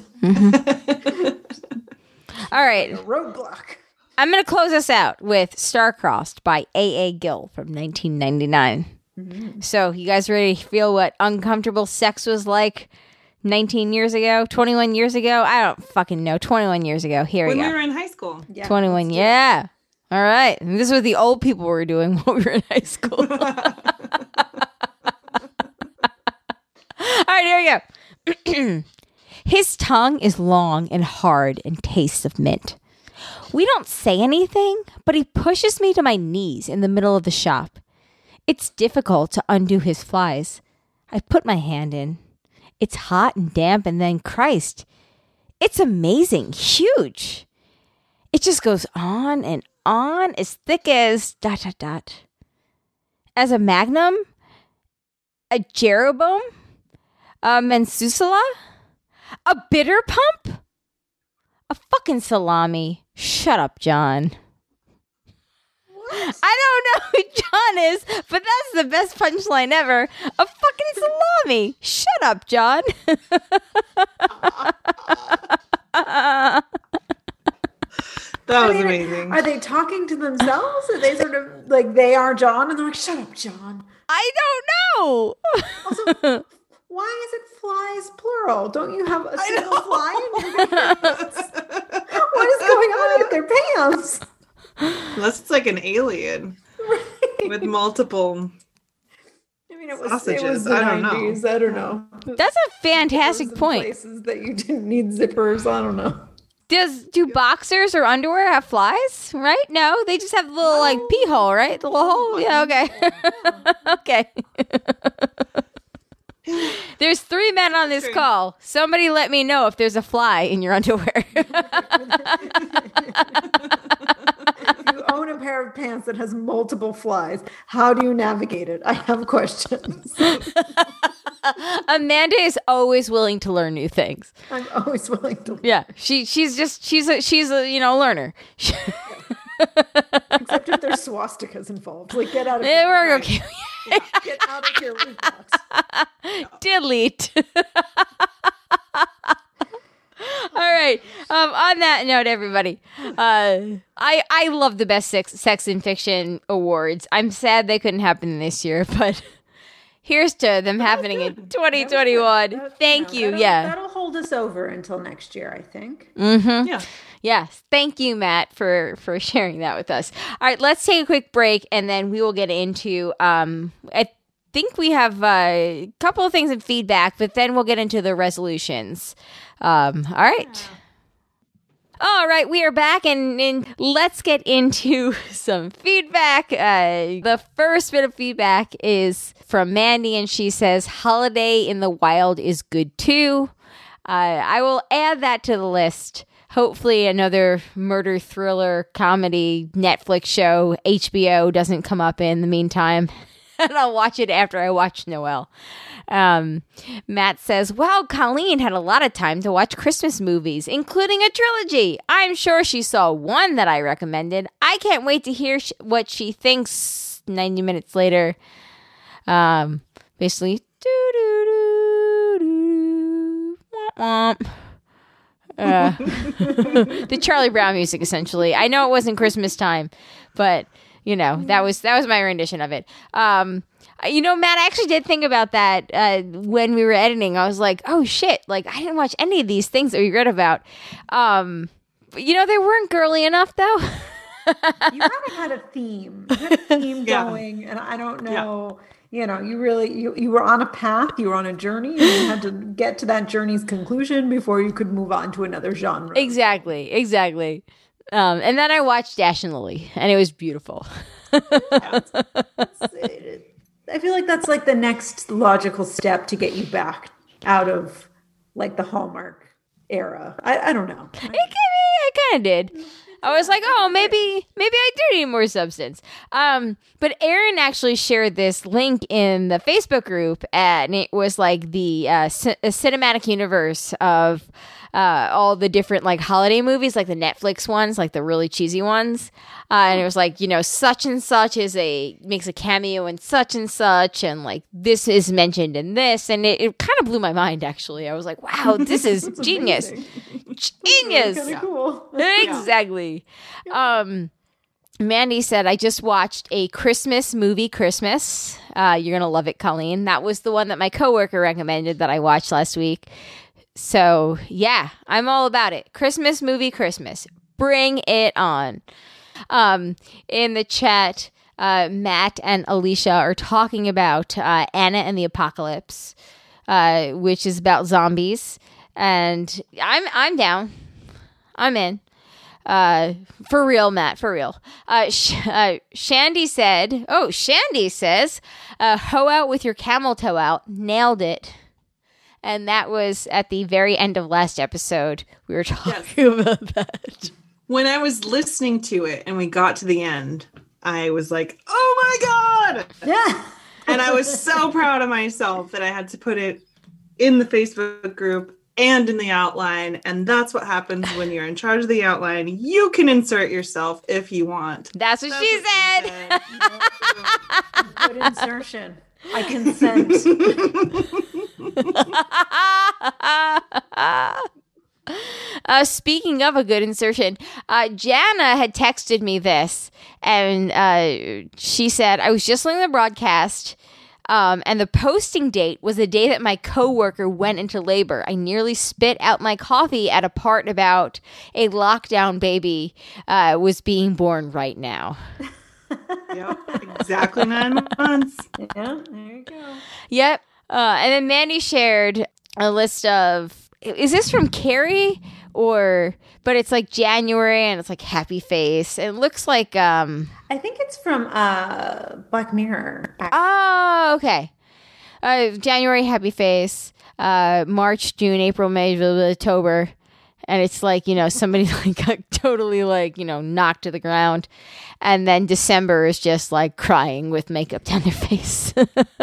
All right. A roadblock. I'm going to close us out with Star-Crossed by A A. Gill from nineteen ninety-nine. Mm-hmm. So, you guys ready to feel what uncomfortable sex was like nineteen years ago? twenty-one years ago? I don't fucking know. twenty-one years ago. Here When we we go. were in high school. Yeah, twenty-one, let's do it. yeah. All right. And this is what the old people were doing while we were in high school. All right, here we go. His tongue is long and hard and tastes of mint. We don't say anything, but he pushes me to my knees in the middle of the shop. It's difficult to undo his flies. I put my hand in. It's hot and damp, and then, Christ, it's amazing, huge. It just goes on and on, as thick as dot, dot, dot. As a magnum, a Jeroboam, a Mensusela, a bitter pump, a fucking salami. Shut up, John. What? I don't know who John is, but that's the best punchline ever. A fucking salami. Shut up, John. That was I mean, amazing. Are they talking to themselves? Are they sort of like they are John and they're like, shut up, John? I don't know. Also, why is it flies plural? Don't you have a single fly in your pants? What is going on with their pants? Unless it's like an alien Right. with multiple. I mean, it was, sausages. it was the I don't know. nineties. I don't know. That's a fantastic Zippers in point. Places that you didn't need zippers. I don't know. Does do boxers or underwear have flies? Right? No, they just have the little like pee hole, right? The little hole. Yeah. Okay. Okay. There's three men on this call. Somebody let me know if there's a fly in your underwear. You own a pair of pants that has multiple flies. How do you navigate it? I have questions. Amanda is always willing to learn new things. I'm always willing to. Yeah, she she's just she's a she's a you know learner. Except if there's swastikas involved. Like, get out of Yeah, here. we're Right. okay. Yeah, get out of here, Reflux. Delete. All right. Um, on that note, everybody, uh, I I love the best sex, sex and fiction awards. I'm sad they couldn't happen this year, but here's to them happening in twenty twenty-one. That- Thank know, you. that'll- Yeah. That'll hold us over until next year, I think. Mm-hmm. Yeah. Yes. Thank you, Matt, for for sharing that with us. All right, let's take a quick break, and then we will get into. Um, I think we have a couple of things in feedback, but then we'll get into the resolutions. Um, all right. All right, we are back, and, and let's get into some feedback. Uh, the first bit of feedback is from Mandy, and she says, Holiday in the Wild is good too. Uh, I will add that to the list. Hopefully another murder thriller comedy Netflix show, H B O, doesn't come up in the meantime. And I'll watch it after I watch Noelle. Um, Matt says, wow, Colleen had a lot of time to watch Christmas movies, including a trilogy. I'm sure she saw one that I recommended. I can't wait to hear sh- what she thinks ninety minutes later. Um, basically, doo-doo-doo-doo, womp womp. Uh, the Charlie Brown music, essentially. I know it wasn't Christmas time, but you know that was that was my rendition of it. Um, you know, Matt, I actually did think about that uh, when we were editing. I was like, oh shit, like I didn't watch any of these things that we read about. Um, but, you know, they weren't girly enough though. You haven't had a theme. You had a theme Yeah. going, and I don't know. You know, you really you, you were on a path, you were on a journey, and you had to get to that journey's conclusion before you could move on to another genre. Exactly, exactly. Um, and then I watched Dash and Lily, and it was beautiful. It's- I feel like that's like the next logical step to get you back out of like the Hallmark era. I, I don't know. It, it kind of did. I was like, oh, maybe maybe I do need more substance. Um, but Aaron actually shared this link in the Facebook group, and it was like the uh, c- cinematic universe of uh, all the different like holiday movies, like the Netflix ones, like the really cheesy ones. Uh, and it was like, you know, such and such is a makes a cameo in such and such, and like this is mentioned in this, and it, it kind of blew my mind. Actually, I was like, wow, this is That's genius, amazing. genius. Kind of cool. Exactly. Um, Mandy said, I just watched a Christmas movie, Christmas. Uh, you're going to love it, Colleen. That was the one that my coworker recommended that I watched last week. So, yeah, I'm all about it. Christmas movie, Christmas. Bring it on. Um, in the chat, uh, Matt and Alicia are talking about uh, Anna and the Apocalypse, uh, which is about zombies. And I'm I'm down. I'm in. Uh, for real, Matt, for real. Uh, Sh- uh, Shandy said, oh, Shandy says, uh, hoe out with your camel toe out. Nailed it. And that was at the very end of last episode. We were talking yes. about that. When I was listening to it and we got to the end, I was like, oh my God. Yeah. And I was so proud of myself that I had to put it in the Facebook group and in the outline. And that's what happens when you're in charge of the outline. You can insert yourself if you want. That's what That's she what said. said. Good insertion. I consent. Uh, speaking of a good insertion, uh, Jana had texted me this, and uh, she said, I was just listening to the broadcast, um, and the posting date was the day that my coworker went into labor. I nearly spit out my coffee at a part about a lockdown baby uh, was being born right now. Yep, exactly nine months. Yeah, there you go. Yep. Uh, and then Mandy shared a list of, is this from Carrie? or but it's like January and it's like happy face. It looks like um I think it's from uh, Black Mirror. actually. oh okay. Uh, January happy face, uh, March, June, April, May, October, and it's like, you know, somebody like got totally like, you know, knocked to the ground, and then December is just like crying with makeup down their face.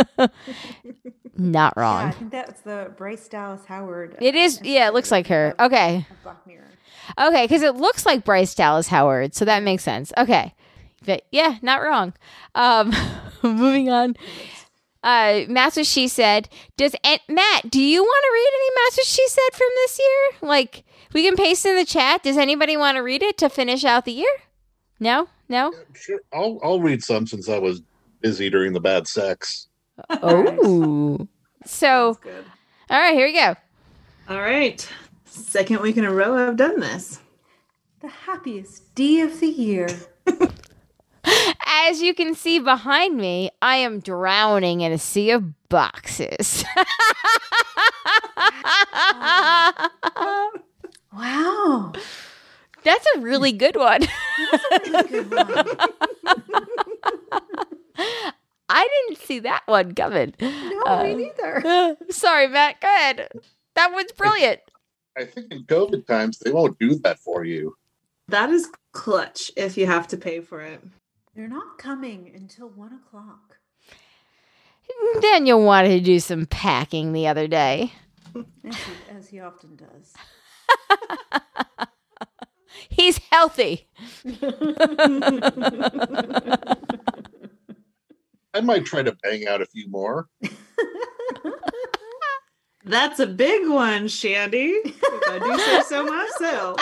Not Yeah, wrong. I think that's the Bryce Dallas Howard. It is, yeah, it looks like her. Okay. of Black Mirror. Okay, because it looks like Bryce Dallas Howard, so that makes sense. Okay. But yeah, not wrong. Um, moving on. Uh, Matt's What She Said. Does and Matt, do you want to read any Matt's What She Said from this year? Like, we can paste in the chat. Does anybody want to read it to finish out the year? No? No? Sure, I'll I'll read some since I was busy during the bad sex. Oh. So, That's good. all right, here we go. All right. Second week in a row I've done this. The happiest D of the year. As you can see behind me, I am drowning in a sea of boxes. Wow. That's a really good one. Good one. I didn't see that one coming. No, Uh, me neither. Uh, sorry, Matt. Go ahead. That one's brilliant. I think in COVID times they won't do that for you. That is clutch if you have to pay for it. They're not coming until one o'clock. Daniel wanted to do some packing the other day. As he, as he often does. He's healthy. I might try to bang out a few more. That's a big one, Shandy. If I do say so myself.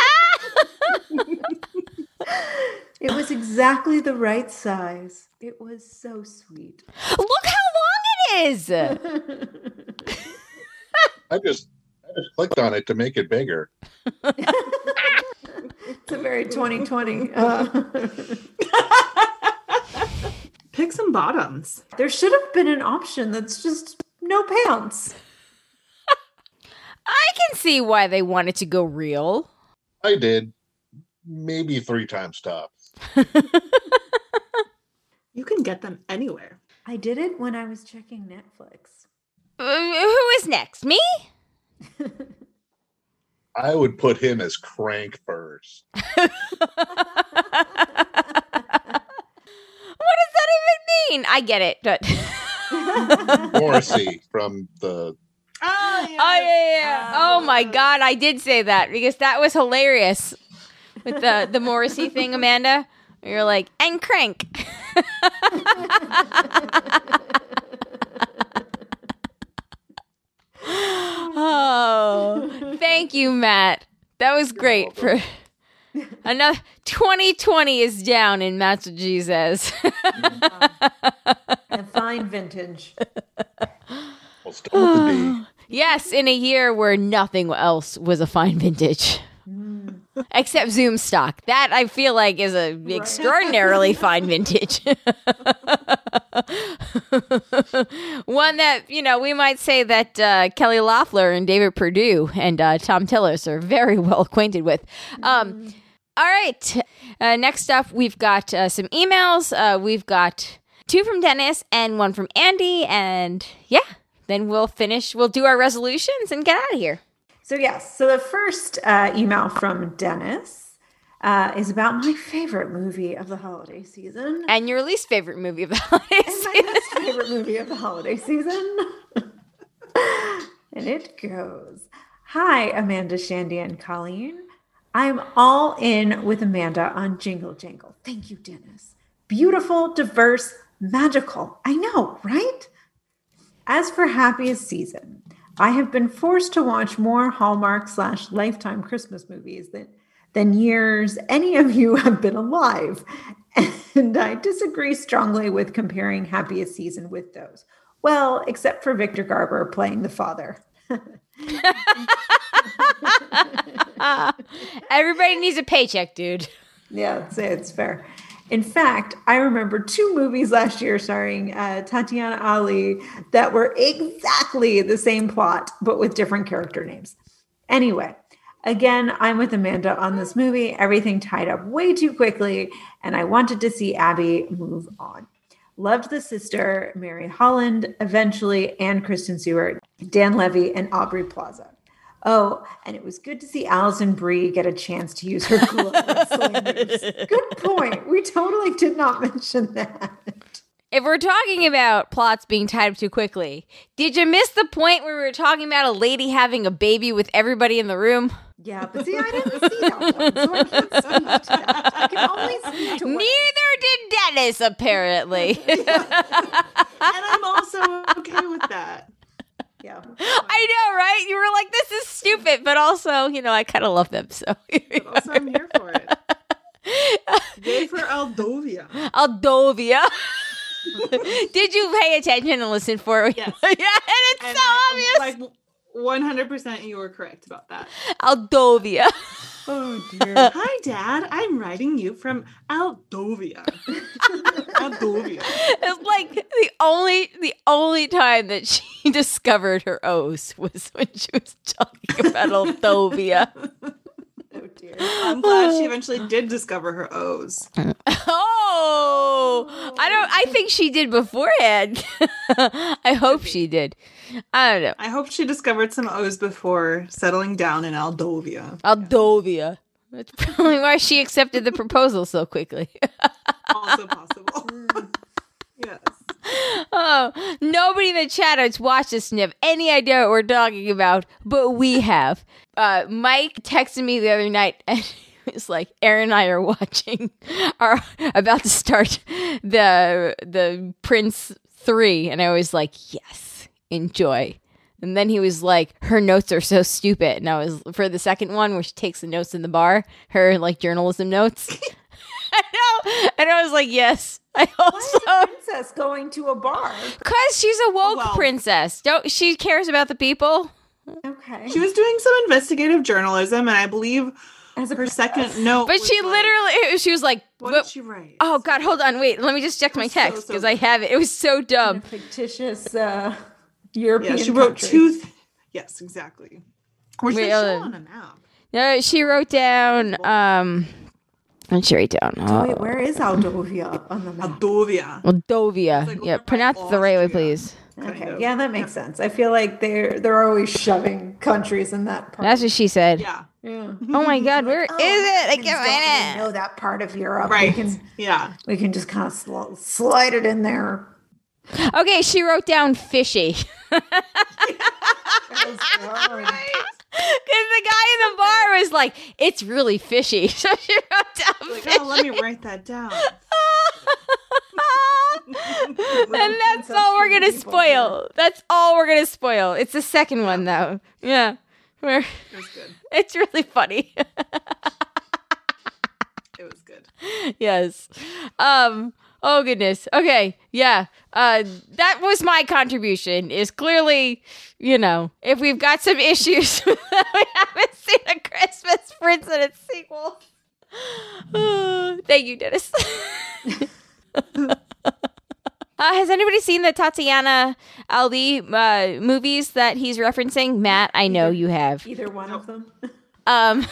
It was exactly the right size. It was so sweet. Look how long it is. I just I just clicked on it to make it bigger. It's a very twenty twenty. Uh, Pick some bottoms. there should have been an option that's just no pants. I can see why they wanted to go real. I did. Maybe three times tops. You can get them anywhere. I did it when I was checking Netflix. Uh, who is next? Me? I would put him as crank first. What does that even mean? I get it. But Morrissey from the Oh, yeah. Oh yeah, yeah. Oh my God, I did say that because that was hilarious with the the Morrissey thing, Amanda. You're like, and crank. Oh, thank you, Matt. That was great. For another twenty twenty is down in Matt's What She Says. A fine vintage. I'll start with the D. Yes, in a year where nothing else was a fine vintage. Except Zoom stock. That I feel like is a extraordinarily fine vintage. One that, you know, we might say that uh, Kelly Loeffler and David Perdue and uh, Tom Tillis are very well acquainted with. Um, all right. Uh, next up, we've got uh, some emails. Uh, we've got two from Dennis and one from Andy. And yeah, then we'll finish. We'll do our resolutions and get out of here. So yes, so the first uh, email from Dennis uh, is about my favorite movie of the holiday season. And your least favorite movie of the holiday And my season. least favorite movie of the holiday season. And it goes, hi, Amanda, Shandy, and Colleen. I'm all in with Amanda on Jingle Jangle. Thank you, Dennis. Beautiful, diverse, magical. I know, right? As for happiest season, I have been forced to watch more Hallmark slash Lifetime Christmas movies than, than years any of you have been alive. And I disagree strongly with comparing happiest season with those. Well, except for Victor Garber playing the father. Everybody needs a paycheck, dude. Yeah, it's, it's fair. In fact, I remember two movies last year starring uh, Tatiana Ali that were exactly the same plot, but with different character names. Anyway, Again, I'm with Amanda on this movie. Everything tied up way too quickly, and I wanted to see Abby move on. Loved the sister, Mary Holland, eventually, and Kristen Stewart, Dan Levy, and Aubrey Plaza. Oh, and it was good to see Alison Brie get a chance to use her cool slingers. Good point. We totally did not mention that. If we're talking about plots being tied up too quickly, did you miss the point where we were talking about a lady having a baby with everybody in the room? Yeah, but see, I didn't see that one, so I can't speak to that. I can only speak to what- Neither did Dennis, apparently. And I'm also okay with that. Yeah. I know, right? You were like, this is stupid, but also, you know, I kind of love them, so. But also, I'm here for it. Yay for Aldovia. Aldovia. Did you pay attention and listen for it? Yes. Yeah, and it's And so I- obvious. Like, one hundred percent you were correct about that. Aldovia. Oh, dear. Hi, Dad. I'm writing you from Aldovia. Aldovia. It's like the only the only time that she discovered her O's was when she was talking about Aldovia. Oh, dear. I'm glad she eventually did discover her O's. Oh, I don't. I think she did beforehand. I hope she did. I don't know. I hope she discovered some O's before settling down in Aldovia. Aldovia. That's probably why she accepted the proposal so quickly. Also possible. Yes. Oh, nobody in the chat has watched this and have any idea what we're talking about, but we have. Uh, Mike texted me the other night and he was like, Aaron and I are watching, are about to start the the Prince three. And I was like, yes, enjoy. And then he was like, her notes are so stupid. And I was, for the second one where she takes the notes in the bar, her like journalism notes. I know. And I was like, yes. I Why is a also, princess going to a bar? because she's a woke Well- princess. Don't she cares about the people? Okay. She was doing some investigative journalism, and I believe As a her princess. second note. But was she like- literally, she was like, What "What- did she write? oh God, hold on, wait, let me just check my was so, text so because I good. have it. It was so A dumb. fictitious uh, European Yeah, she wrote country. two. Th- yes, exactly. Which Wait, they show hold on. on a map. No, she wrote down. Um, let's write down. Oh, wait, Uh, where is Aldovia on the map? Aldovia. Moldovia. It's like yeah, over by pronounce it the right way, Austria. please. kind Okay, of. yeah, that makes sense. I feel like they're they're always shoving countries in that part. That's what she said. Yeah. yeah. Oh my God, where is Oh, it? I Americans can't don't really find know it. that part of Europe. Right. We can Yeah. we can just kind of sl- slide it in there. Okay, she wrote down fishy. Because the guy in the bar was like, it's really fishy. So she wrote down Like, fishy. oh, let me write that down. And that's all we're going to spoil. That's all we're going to spoil. It's the second one, though. Yeah. Where It was good. it's really funny. It was good. Yes. Um. Oh goodness. Okay. Yeah. Uh. That was my contribution. Is clearly, you know, if we've got some issues, we haven't seen a Christmas Prince and its sequel. Oh, thank you, Dennis. Uh, has anybody seen the Tatiana Ali uh, movies that he's referencing? Matt, I know you have. Either one of them. Um,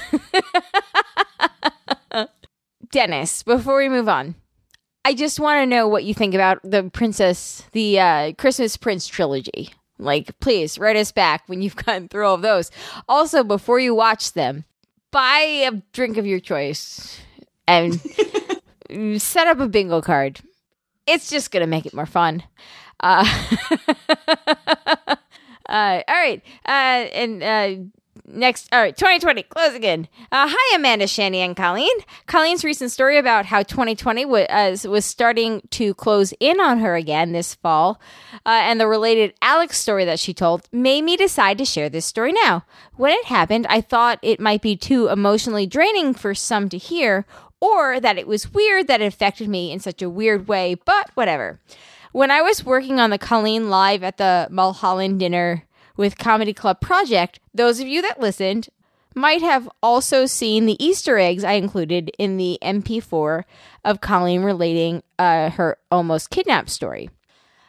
Dennis, before we move on, I just want to know what you think about the Princess, the uh, Christmas Prince trilogy. Like, please write us back when you've gotten through all of those. Also, before you watch them, buy a drink of your choice and set up a bingo card. It's just going to make it more fun. Uh, uh, all right. Uh, and uh, next, all right, twenty twenty, close again. Uh, hi, Amanda, Shani, and Colleen. Colleen's recent story about how twenty twenty was, uh, was starting to close in on her again this fall, uh, and the related Alex story that she told made me decide to share this story now. When it happened, I thought it might be too emotionally draining for some to hear, or that it was weird that it affected me in such a weird way, but whatever. When I was working on the Colleen Live at the Mulholland Dinner with Comedy Club project, those of you that listened might have also seen the Easter eggs I included in the M P four of Colleen relating uh, her almost kidnapped story.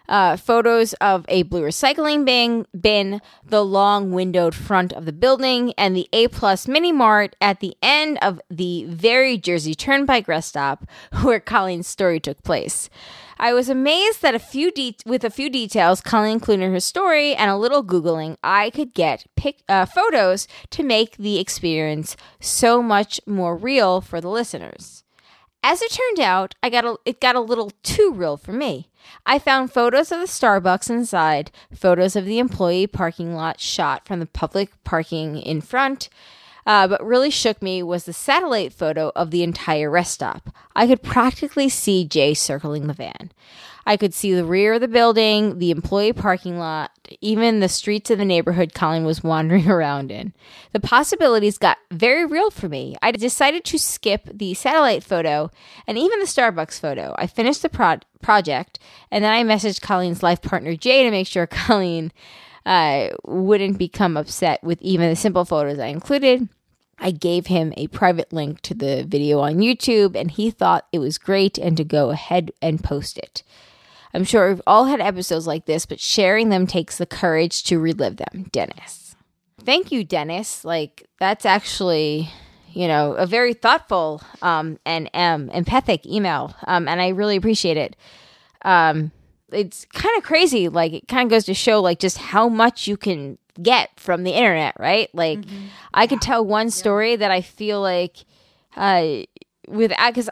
Uh, photos of a blue recycling bin, bin, the long windowed front of the building, and the A-plus mini mart at the end of the very Jersey Turnpike rest stop where Colleen's story took place. I was amazed that a few de- with a few details Colleen included in her story and a little Googling, I could get pic- uh, photos to make the experience so much more real for the listeners. As it turned out, I got a, it got a little too real for me. I found photos of the Starbucks inside, photos of the employee parking lot shot from the public parking in front. Uh, but really shook me was the satellite photo of the entire rest stop. I could practically see Jay circling the van. I could see the rear of the building, the employee parking lot, even the streets of the neighborhood Colleen was wandering around in. The possibilities got very real for me. I decided to skip the satellite photo and even the Starbucks photo. I finished the pro- project, and then I messaged Colleen's life partner, Jay, to make sure Colleen uh, wouldn't become upset with even the simple photos I included. I gave him a private link to the video on YouTube, and he thought it was great and to go ahead and post it. I'm sure we've all had episodes like this, but sharing them takes the courage to relive them. Dennis. Thank you, Dennis. Like, that's actually, you know, a very thoughtful um, and um, empathic email, um, and I really appreciate it. Um, it's kind of crazy. Like, it kind of goes to show, like, just how much you can get from the internet, right? Like, mm-hmm. I could tell one story yeah. that I feel like uh, with, because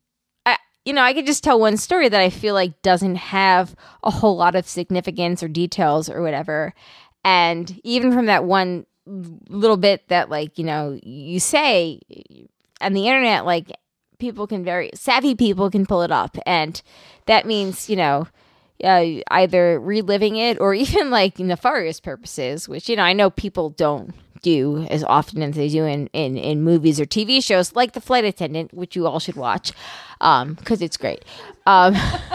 you know, I could just tell one story that I feel like doesn't have a whole lot of significance or details or whatever. And even from that one little bit that, like, you know, you say on the internet, like, people can very savvy people can pull it up. And that means, you know, uh, either reliving it or even like nefarious purposes, which, you know, I know people don't do as often as they do in, in, in movies or T V shows, like The Flight Attendant, which you all should watch, um, because it's great. Um,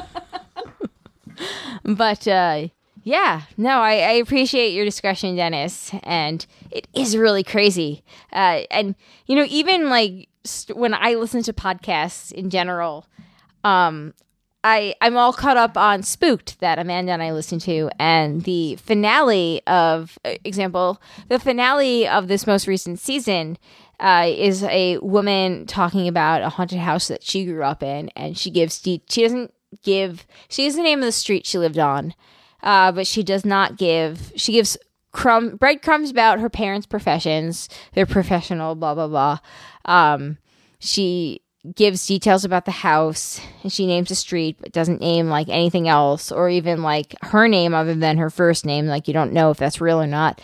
but, uh, yeah, no, I, I appreciate your discretion, Dennis, and it is really crazy. Uh, and, you know, even, like, st- when I listen to podcasts in general, um, I, I'm all caught up on Spooked that Amanda and I listen to, and the finale of, uh, example, the finale of this most recent season uh, is a woman talking about a haunted house that she grew up in, and she gives, de- she doesn't give, she gives the name of the street she lived on, uh, but she does not give, she gives crumb, breadcrumbs about her parents' professions, they're professional, blah, blah, blah. Um, she gives details about the house, and she names the street but doesn't name like anything else or even like her name other than her first name. Like, you don't know if that's real or not.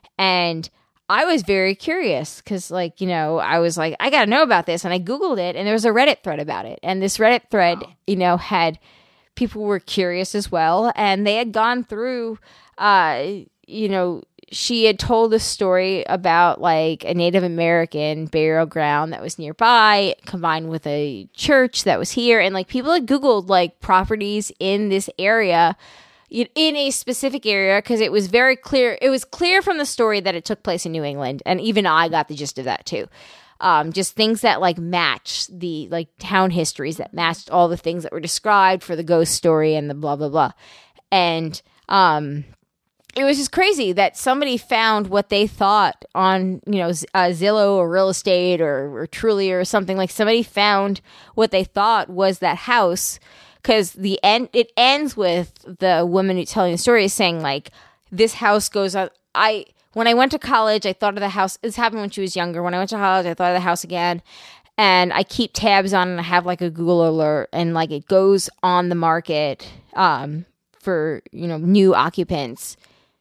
And I was very curious because, like, you know, I was like, I gotta know about this, and I Googled it, and there was a Reddit thread about it, and this Reddit thread wow. you know, had people were curious as well, and they had gone through uh you know, she had told a story about like a Native American burial ground that was nearby combined with a church that was here. And like people had Googled like properties in this area, in a specific area, because it was very clear. It was clear from the story that it took place in New England. And even I got the gist of that too. Um, just things that like match the like town histories that matched all the things that were described for the ghost story and the blah, blah, blah. And, um, it was just crazy that somebody found what they thought on, you know, uh, Zillow or real estate or, or Truly or something. Like somebody found what they thought was that house, because the end it ends with the woman who's telling the story is saying like, this house goes on. I when I went to college, I thought of the house. This happened when she was younger. When I went to college, I thought of the house again, and I keep tabs on, and I have like a Google alert, and like it goes on the market um, for, you know, new occupants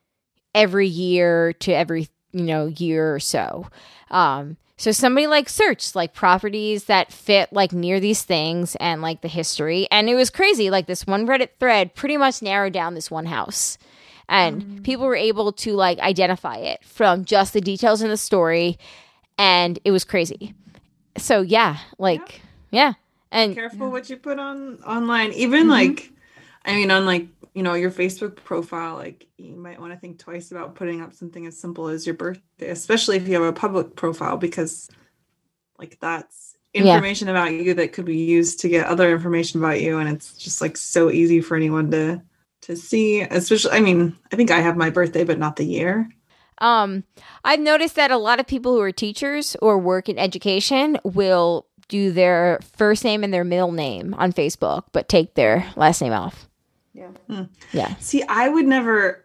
every year to every, you know, year or so. Um, so somebody like searched like properties that fit like near these things and like the history. And it was crazy. Like this one Reddit thread pretty much narrowed down this one house. And mm. people were able to like identify it from just the details in the story. And it was crazy. So yeah, like, yeah. yeah. And careful yeah. what you put on online. Even mm-hmm. like, I mean, on like, you know, your Facebook profile, like you might want to think twice about putting up something as simple as your birthday, especially if you have a public profile, because like that's information yeah. about you that could be used to get other information about you. And it's just like so easy for anyone to to see, especially, I mean, I think I have my birthday, but not the year. Um, I've noticed that a lot of people who are teachers or work in education will do their first name and their middle name on Facebook, but take their last name off. Yeah. Hmm. Yeah. See, I would never,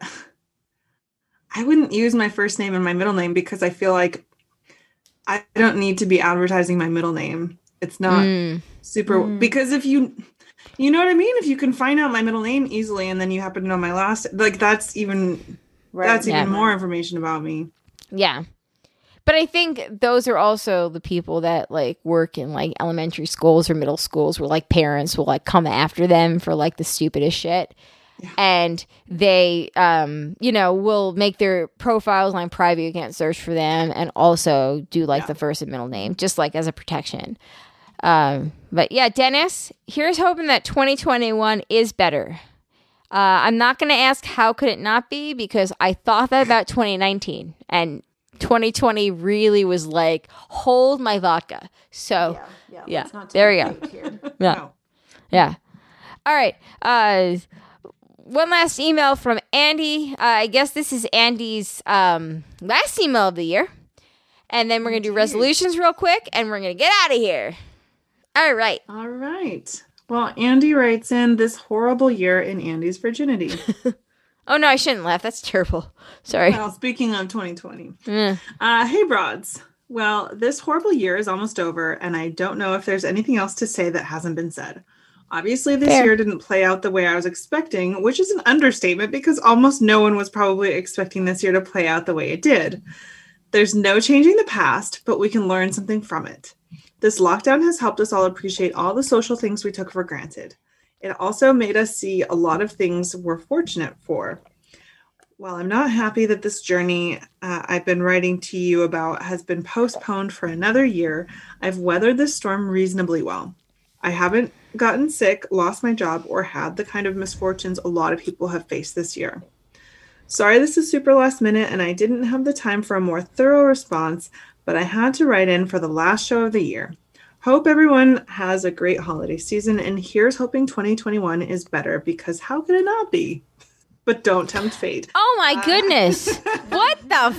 I wouldn't use my first name and my middle name because I feel like I don't need to be advertising my middle name. It's not Mm. super, Mm. because if you, you know what I mean? If you can find out my middle name easily and then you happen to know my last, like that's even, Right. that's Yeah. even more information about me. Yeah. But I think those are also the people that like work in like elementary schools or middle schools where like parents will like come after them for like the stupidest shit. Yeah. And they, um, you know, will make their profiles on private. You can't search for them, and also do like Yeah. the first and middle name, just like as a protection. Um, but yeah, Dennis, here's hoping that twenty twenty-one is better. Uh, I'm not going to ask how could it not be, because I thought that about twenty nineteen, and twenty twenty really was like, hold my vodka. So Yeah. Yeah. yeah, let's not there we take go. bait here. yeah, No. yeah. All right. Uh, one last email from Andy. Uh, I guess this is Andy's um, last email of the year. And then we're going to do resolutions real quick, and we're going to get out of here. All right. All right. Well, Andy writes in, this horrible year in Andy's virginity. Oh, no, I shouldn't laugh. That's terrible. Sorry. Well, speaking of twenty twenty. Mm. Uh, hey, broads. Well, this horrible year is almost over, and I don't know if there's anything else to say that hasn't been said. Obviously, this Fair. year didn't play out the way I was expecting, which is an understatement because almost no one was probably expecting this year to play out the way it did. There's no changing the past, but we can learn something from it. This lockdown has helped us all appreciate all the social things we took for granted. It also made us see a lot of things we're fortunate for. While I'm not happy that this journey uh, I've been writing to you about has been postponed for another year, I've weathered this storm reasonably well. I haven't gotten sick, lost my job, or had the kind of misfortunes a lot of people have faced this year. Sorry this is super last minute and I didn't have the time for a more thorough response, but I had to write in for the last show of the year. Hope everyone has a great holiday season, and here's hoping twenty twenty-one is better, because how could it not be? But don't tempt fate. Oh, my goodness. What the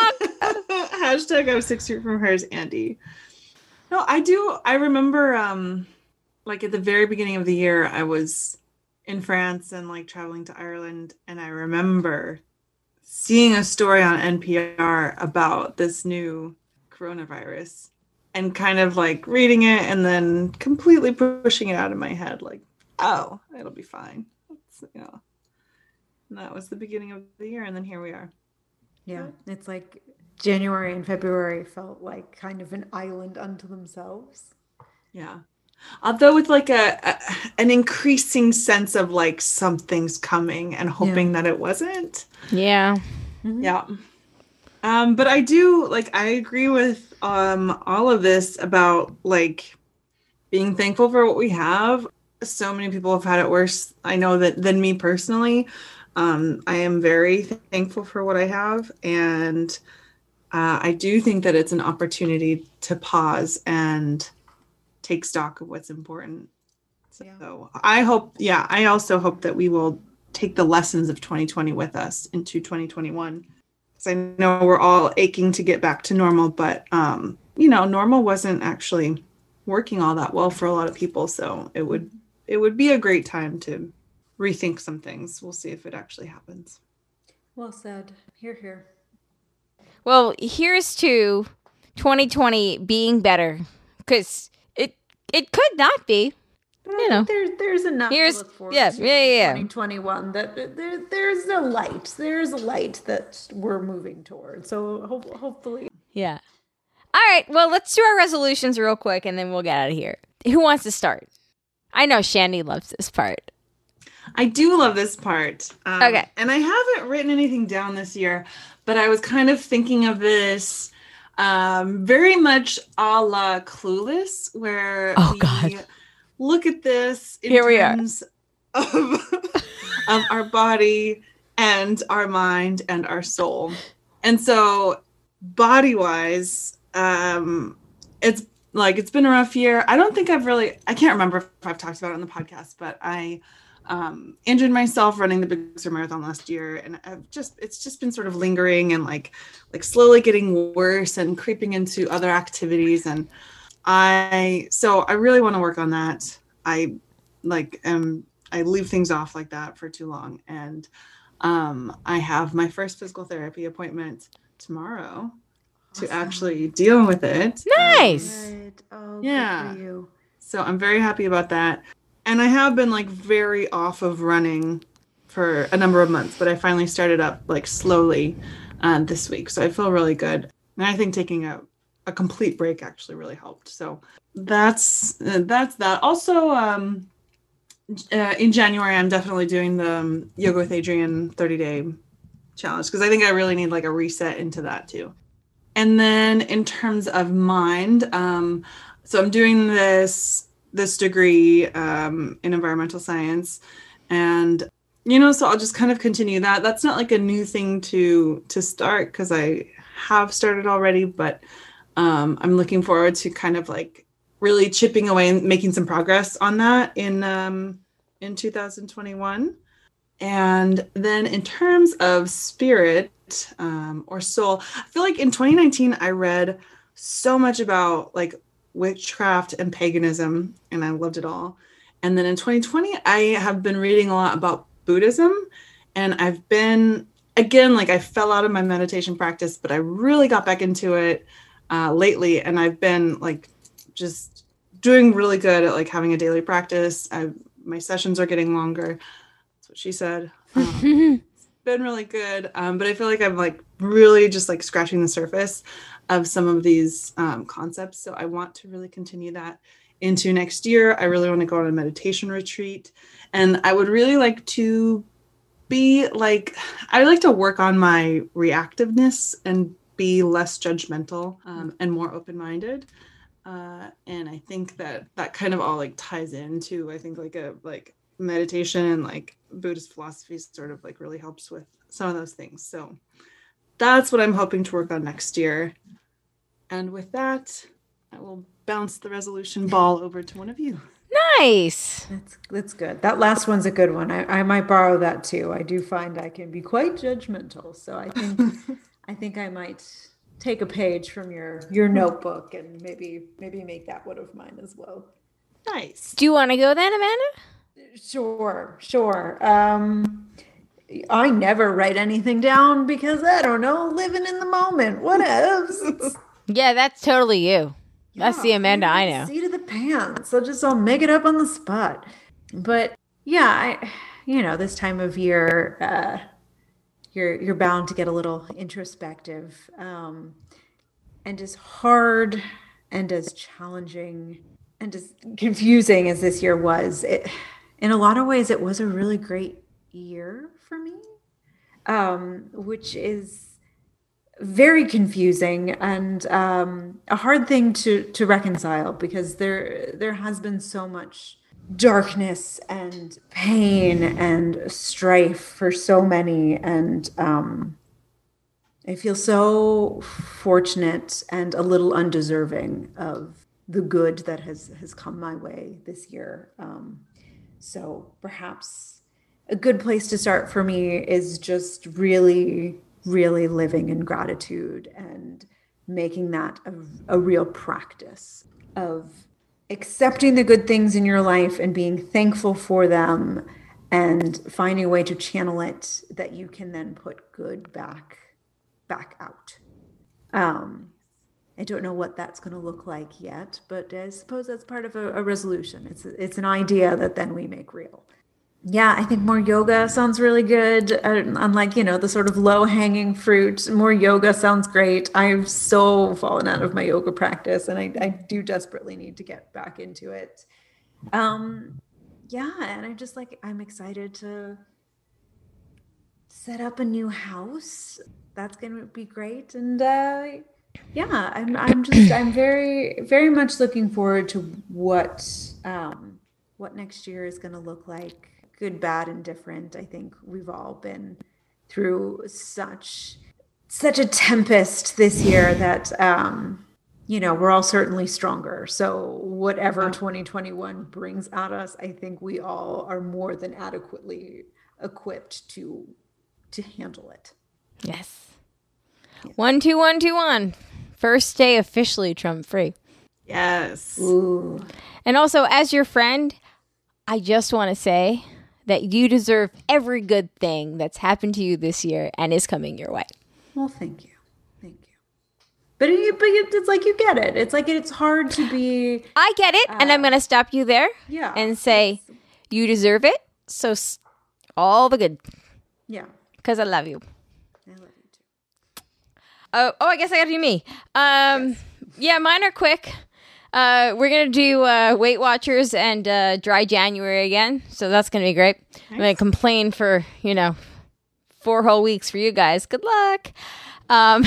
fuck? Hashtag I was six years from hers, Andy. No, I do. I remember, um, like at the very beginning of the year, I was in France and like traveling to Ireland, and I remember seeing a story on N P R about this new coronavirus and kind of like reading it and then completely pushing it out of my head, like, oh, it'll be fine. It's, you know, and that was the beginning of the year, and then here we are. Yeah, it's like January and February felt like kind of an island unto themselves. Yeah. Although with like a, a an increasing sense of like something's coming and hoping that it wasn't. Yeah. Mm-hmm. Yeah. Um, but I do like I agree with um all of this about like being thankful for what we have. So many people have had it worse, I know, that than me personally. Um, I am very thankful for what I have, and uh, I do think that it's an opportunity to pause and take stock of what's important. So Yeah. I hope, yeah, I also hope that we will take the lessons of twenty twenty with us into twenty twenty-one. Because I know we're all aching to get back to normal, but, um, you know, normal wasn't actually working all that well for a lot of people. So it would, it would be a great time to rethink some things. We'll see if it actually happens. Well said. Here, here. Well, here's to twenty twenty being better, because it it could not be. But You I know. think there, there's enough Here's- to look forward yeah, to yeah, yeah, yeah. in twenty twenty-one that there, there's a light. There's a light that we're moving towards. So ho- hopefully. Yeah. All right. Well, let's do our resolutions real quick, and then we'll get out of here. Who wants to start? I know Shandy loves this part. I do love this part. Um, Okay. And I haven't written anything down this year, but I was kind of thinking of this um, very much a la Clueless, where Oh, we God. look at this in Here we are. terms of, of our body and our mind and our soul. And so body-wise, um, it's like it's been a rough year. I don't think I've really, I can't remember if I've talked about it on the podcast, but I um, injured myself running the Big Sur Marathon last year, and I've just it's just been sort of lingering and like like slowly getting worse and creeping into other activities. And I so I really want to work on that. I like am I leave things off like that for too long, and um, I have my first physical therapy appointment tomorrow to Awesome. actually deal with it. Nice. Good. Oh, Yeah. good for you. So I'm very happy about that. And I have been like very off of running for a number of months, but I finally started up like slowly um, this week. So I feel really good. And I think taking a, a complete break actually really helped. So that's uh, that's that. Also, um, uh, in January, I'm definitely doing the um, Yoga with Adriene thirty day challenge because I think I really need like a reset into that too. And then in terms of mind, um, so I'm doing this this degree um, in environmental science, and you know, so I'll just kind of continue that. That's not like a new thing to to start because I have started already, but um, I'm looking forward to kind of like really chipping away and making some progress on that in um, in two thousand twenty-one. And then in terms of spirit um, or soul, I feel like in twenty nineteen I read so much about like witchcraft and paganism, and I loved it all. And then in twenty twenty, I have been reading a lot about Buddhism, and I've been, again, like I fell out of my meditation practice, but I really got back into it uh, lately, and I've been like just doing really good at like having a daily practice. I've, my sessions are getting longer. That's what she said. Um, it's been really good, um, but I feel like I'm like really just like scratching the surface of some of these um, concepts. So I want to really continue that into next year. I really want to go on a meditation retreat, and I would really like to be like, I would like to work on my reactiveness and be less judgmental um, and more open-minded. Uh, and I think that that kind of all like ties into, I think like a like meditation and like Buddhist philosophy sort of like really helps with some of those things. So that's what I'm hoping to work on next year. And with that, I will bounce the resolution ball over to one of you. Nice. That's that's good. That last one's a good one. I, I might borrow that too. I do find I can be quite judgmental. So I think I think I might take a page from your your notebook and maybe maybe make that one of mine as well. Nice. Do you want to go then, Amanda? Sure, sure. Um I never write anything down because I don't know, living in the moment. What else? Yeah, that's totally you. That's Yeah, the Amanda I know. Seat of the pants. I'll just I'll make it up on the spot. But yeah, I you know, this time of year, uh, you're you're bound to get a little introspective. Um, and as hard and as challenging and as confusing as this year was, it, in a lot of ways, it was a really great year for me, um, which is very confusing and um, a hard thing to to reconcile because there there has been so much darkness and pain and strife for so many, and um, I feel so fortunate and a little undeserving of the good that has has come my way this year. Um, so perhaps a good place to start for me is just really really living in gratitude and making that a, a real practice of accepting the good things in your life and being thankful for them and finding a way to channel it that you can then put good back back out. Um, I don't know what that's going to look like yet, but I suppose that's part of a, a resolution. It's it's an idea that then we make real. Yeah, I think more yoga sounds really good. Uh, unlike, you know, the sort of low-hanging fruit, more yoga sounds great. I've so fallen out of my yoga practice, and I, I do desperately need to get back into it. Um, yeah, and I'm just like, I'm excited to set up a new house. That's going to be great. And uh, yeah, I'm I'm just, I'm very, very much looking forward to what um, what next year is going to look like. Good, bad, and different. I think we've all been through such such a tempest this year that um, you know, we're all certainly stronger. So whatever twenty twenty-one brings at us, I think we all are more than adequately equipped to to handle it. Yes. Yeah. One, two, one, two, one. First day officially Trump free. Yes. Ooh. And also, as your friend, I just want to say that you deserve every good thing that's happened to you this year and is coming your way. Well, thank you. Thank you. But, it, but it's like you get it. It's like it's hard to be... I get it, uh, and I'm going to stop you there yeah, and say you deserve it. So all the good. Yeah. Because I love you. I love you too. Oh, oh I guess I got to do me. Um, yes. Yeah, mine are quick. Uh, we're going to do uh, Weight Watchers and uh, Dry January again. So that's going to be great. Nice. I'm going to complain for, you know, four whole weeks for you guys. Good luck. Um,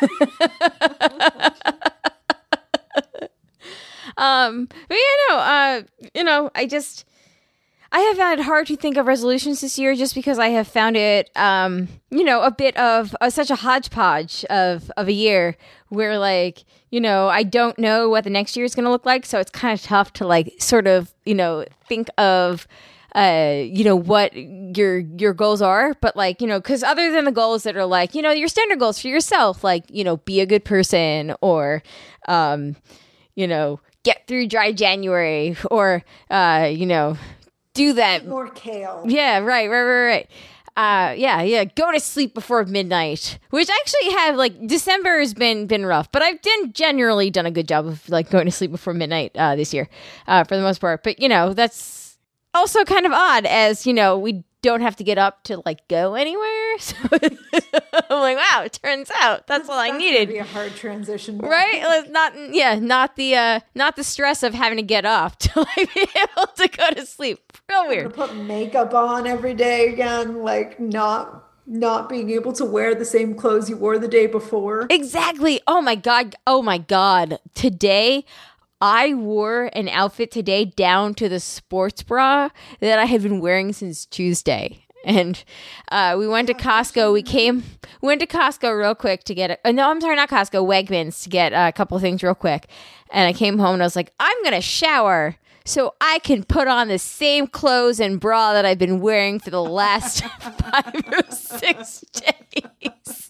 um, but yeah, no, uh, you know, I just, I have found it hard to think of resolutions this year just because I have found it, um, you know, a bit of uh, such a hodgepodge of, of a year where like, you know, I don't know what the next year is going to look like. So it's kind of tough to like sort of, you know, think of, uh, you know, what your your goals are. But like, you know, because other than the goals that are like, you know, your standard goals for yourself, like, you know, be a good person or, um, you know, get through Dry January or, uh, you know, do that. Eat more kale. Yeah, right, right, right, right. Uh, yeah, yeah. Go to sleep before midnight, which actually have like December has been been rough, but I've done generally done a good job of like going to sleep before midnight uh, this year, uh, for the most part. But you know, that's also kind of odd, as you know, we don't have to get up to like go anywhere. So I'm like, wow, it turns out that's all I that's needed. Be a hard transition, back. Right? Like, not yeah, not the uh, not the stress of having to get up to like be able to go to sleep. Real weird. Put makeup on every day again, like not not being able to wear the same clothes you wore the day before. Exactly. Oh my god. Oh my god. Today, I wore an outfit today down to the sports bra that I had been wearing since Tuesday. And uh, we went to Costco. We came, we went to Costco real quick to get it. Uh, no, I'm sorry, not Costco, Wegmans to get uh, a couple of things real quick. And I came home and I was like, I'm going to shower so I can put on the same clothes and bra that I've been wearing for the last five or six days.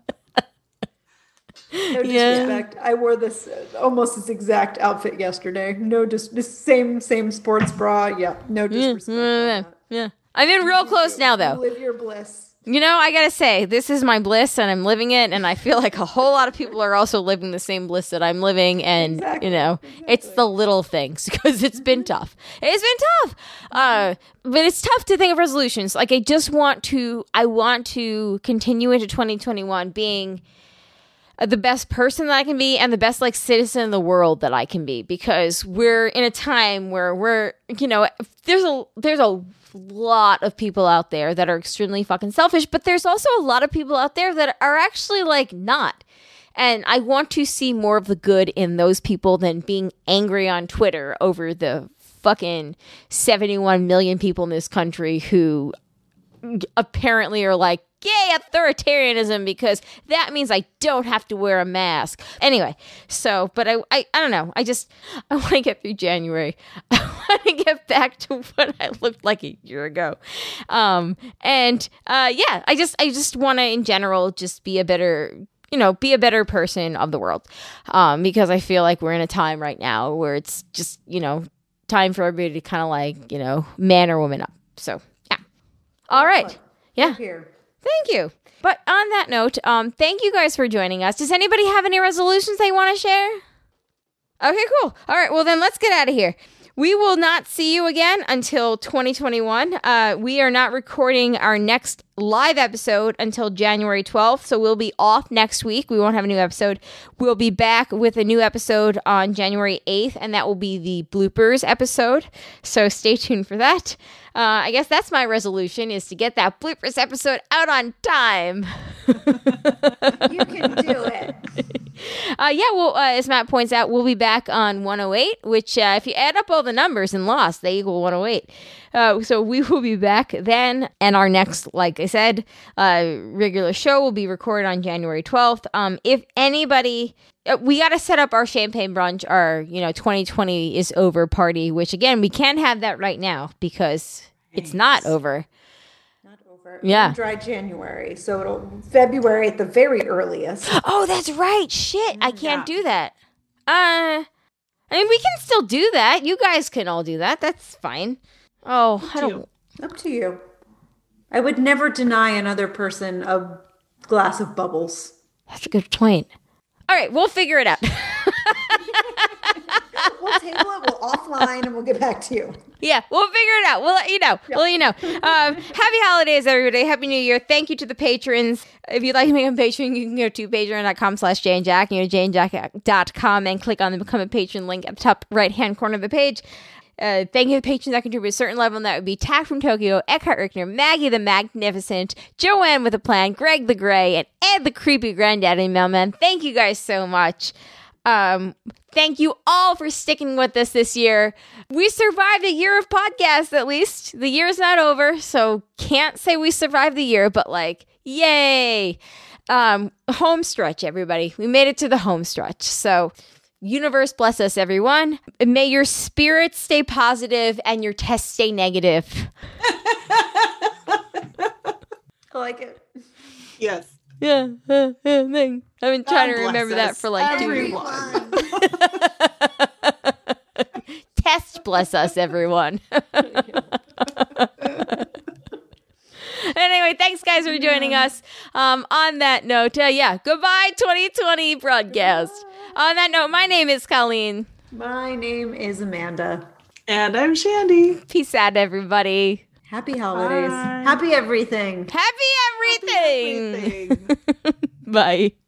No disrespect. Yeah. I wore this uh, almost this exact outfit yesterday. No, just dis- same same sports bra. Yeah, no disrespect. Yeah, yeah. I'm in real close now, though. Live your bliss. You know, I gotta say, this is my bliss, and I'm living it, and I feel like a whole lot of people are also living the same bliss that I'm living, and exactly. you know, exactly. It's the little things because it's been tough. It's been tough, uh, but it's tough to think of resolutions. Like, I just want to, I want to continue into twenty twenty-one being the best person that I can be and the best like citizen in the world that I can be, because we're in a time where we're, you know, there's a there's a lot of people out there that are extremely fucking selfish, but there's also a lot of people out there that are actually like not. And I want to see more of the good in those people than being angry on Twitter over the fucking seventy-one million people in this country who apparently are like, yay, authoritarianism, because that means I don't have to wear a mask. Anyway, so, but I, I, I don't know. I just, I want to get through January. I want to get back to what I looked like a year ago. Um, and, uh, yeah, I just, I just want to, in general, just be a better, you know, be a better person of the world. Um, because I feel like we're in a time right now where it's just, you know, time for everybody to kind of like, you know, man or woman up. So, yeah. All right. Yeah. Here. Thank you. But on that note, um, thank you guys for joining us. Does anybody have any resolutions they want to share? Okay, cool. All right, well then let's get out of here. We will not see you again until twenty twenty-one. Uh, we are not recording our next live episode until January twelfth, so we'll be off next week. We won't have a new episode. We'll be back with a new episode on January eighth, and that will be the bloopers episode, so stay tuned for that. Uh, I guess that's my resolution, is to get that bloopers episode out on time. You can do it. Uh, Uh, yeah, well, uh, as Matt points out, we'll be back on one oh eight, which uh, if you add up all the numbers in Lost, they equal one oh eight. Uh, so we will be back then, and our next, like I said, uh, regular show will be recorded on January twelfth. Um, if anybody, uh, we got to set up our champagne brunch, our, you know, twenty twenty is over party, which again, we can't have that right now because it's not over. Not over. Yeah. Dry January. So it'll February at the very earliest. Oh, that's right. Shit. I can't do that. Uh, I mean, we can still do that. You guys can all do that. That's fine. Oh, I don't. Up to you. I would never deny another person a glass of bubbles. That's a good point. All right, we'll figure it out. We'll table it, we'll offline, and we'll get back to you. Yeah, we'll figure it out. We'll let you know. We'll let you know. Um, happy holidays, everybody. Happy New Year. Thank you to the patrons. If you'd like to become a patron, you can go to patreon.com slash Jane Jack. You know, jane jack dot com and click on the Become a Patron link at the top right-hand corner of the page. Uh, thank you to the patrons that contribute a certain level, and that would be Tack from Tokyo, Eckhart Rickner, Maggie the Magnificent, Joanne with a Plan, Greg the Gray, and Ed the Creepy Granddaddy Mailman. Thank you guys so much. Um, thank you all for sticking with us this year. We survived a year of podcasts, at least. The year's not over, so can't say we survived the year, but like, yay! Um, home stretch, everybody. We made it to the home stretch, so... Universe bless us, everyone. May your spirits stay positive and your tests stay negative. I like it. Yes. Yeah. Uh, uh, I've been trying God to remember bless that for like everyone. two weeks. Test bless us, everyone. Anyway, thanks guys for joining us. Um, on that note, uh, yeah, goodbye twenty twenty broadcast. On that note, my name is Colleen. My name is Amanda. And I'm Shandy. Peace out, everybody. Happy holidays. Bye. Happy everything. Happy everything. Happy everything. Bye.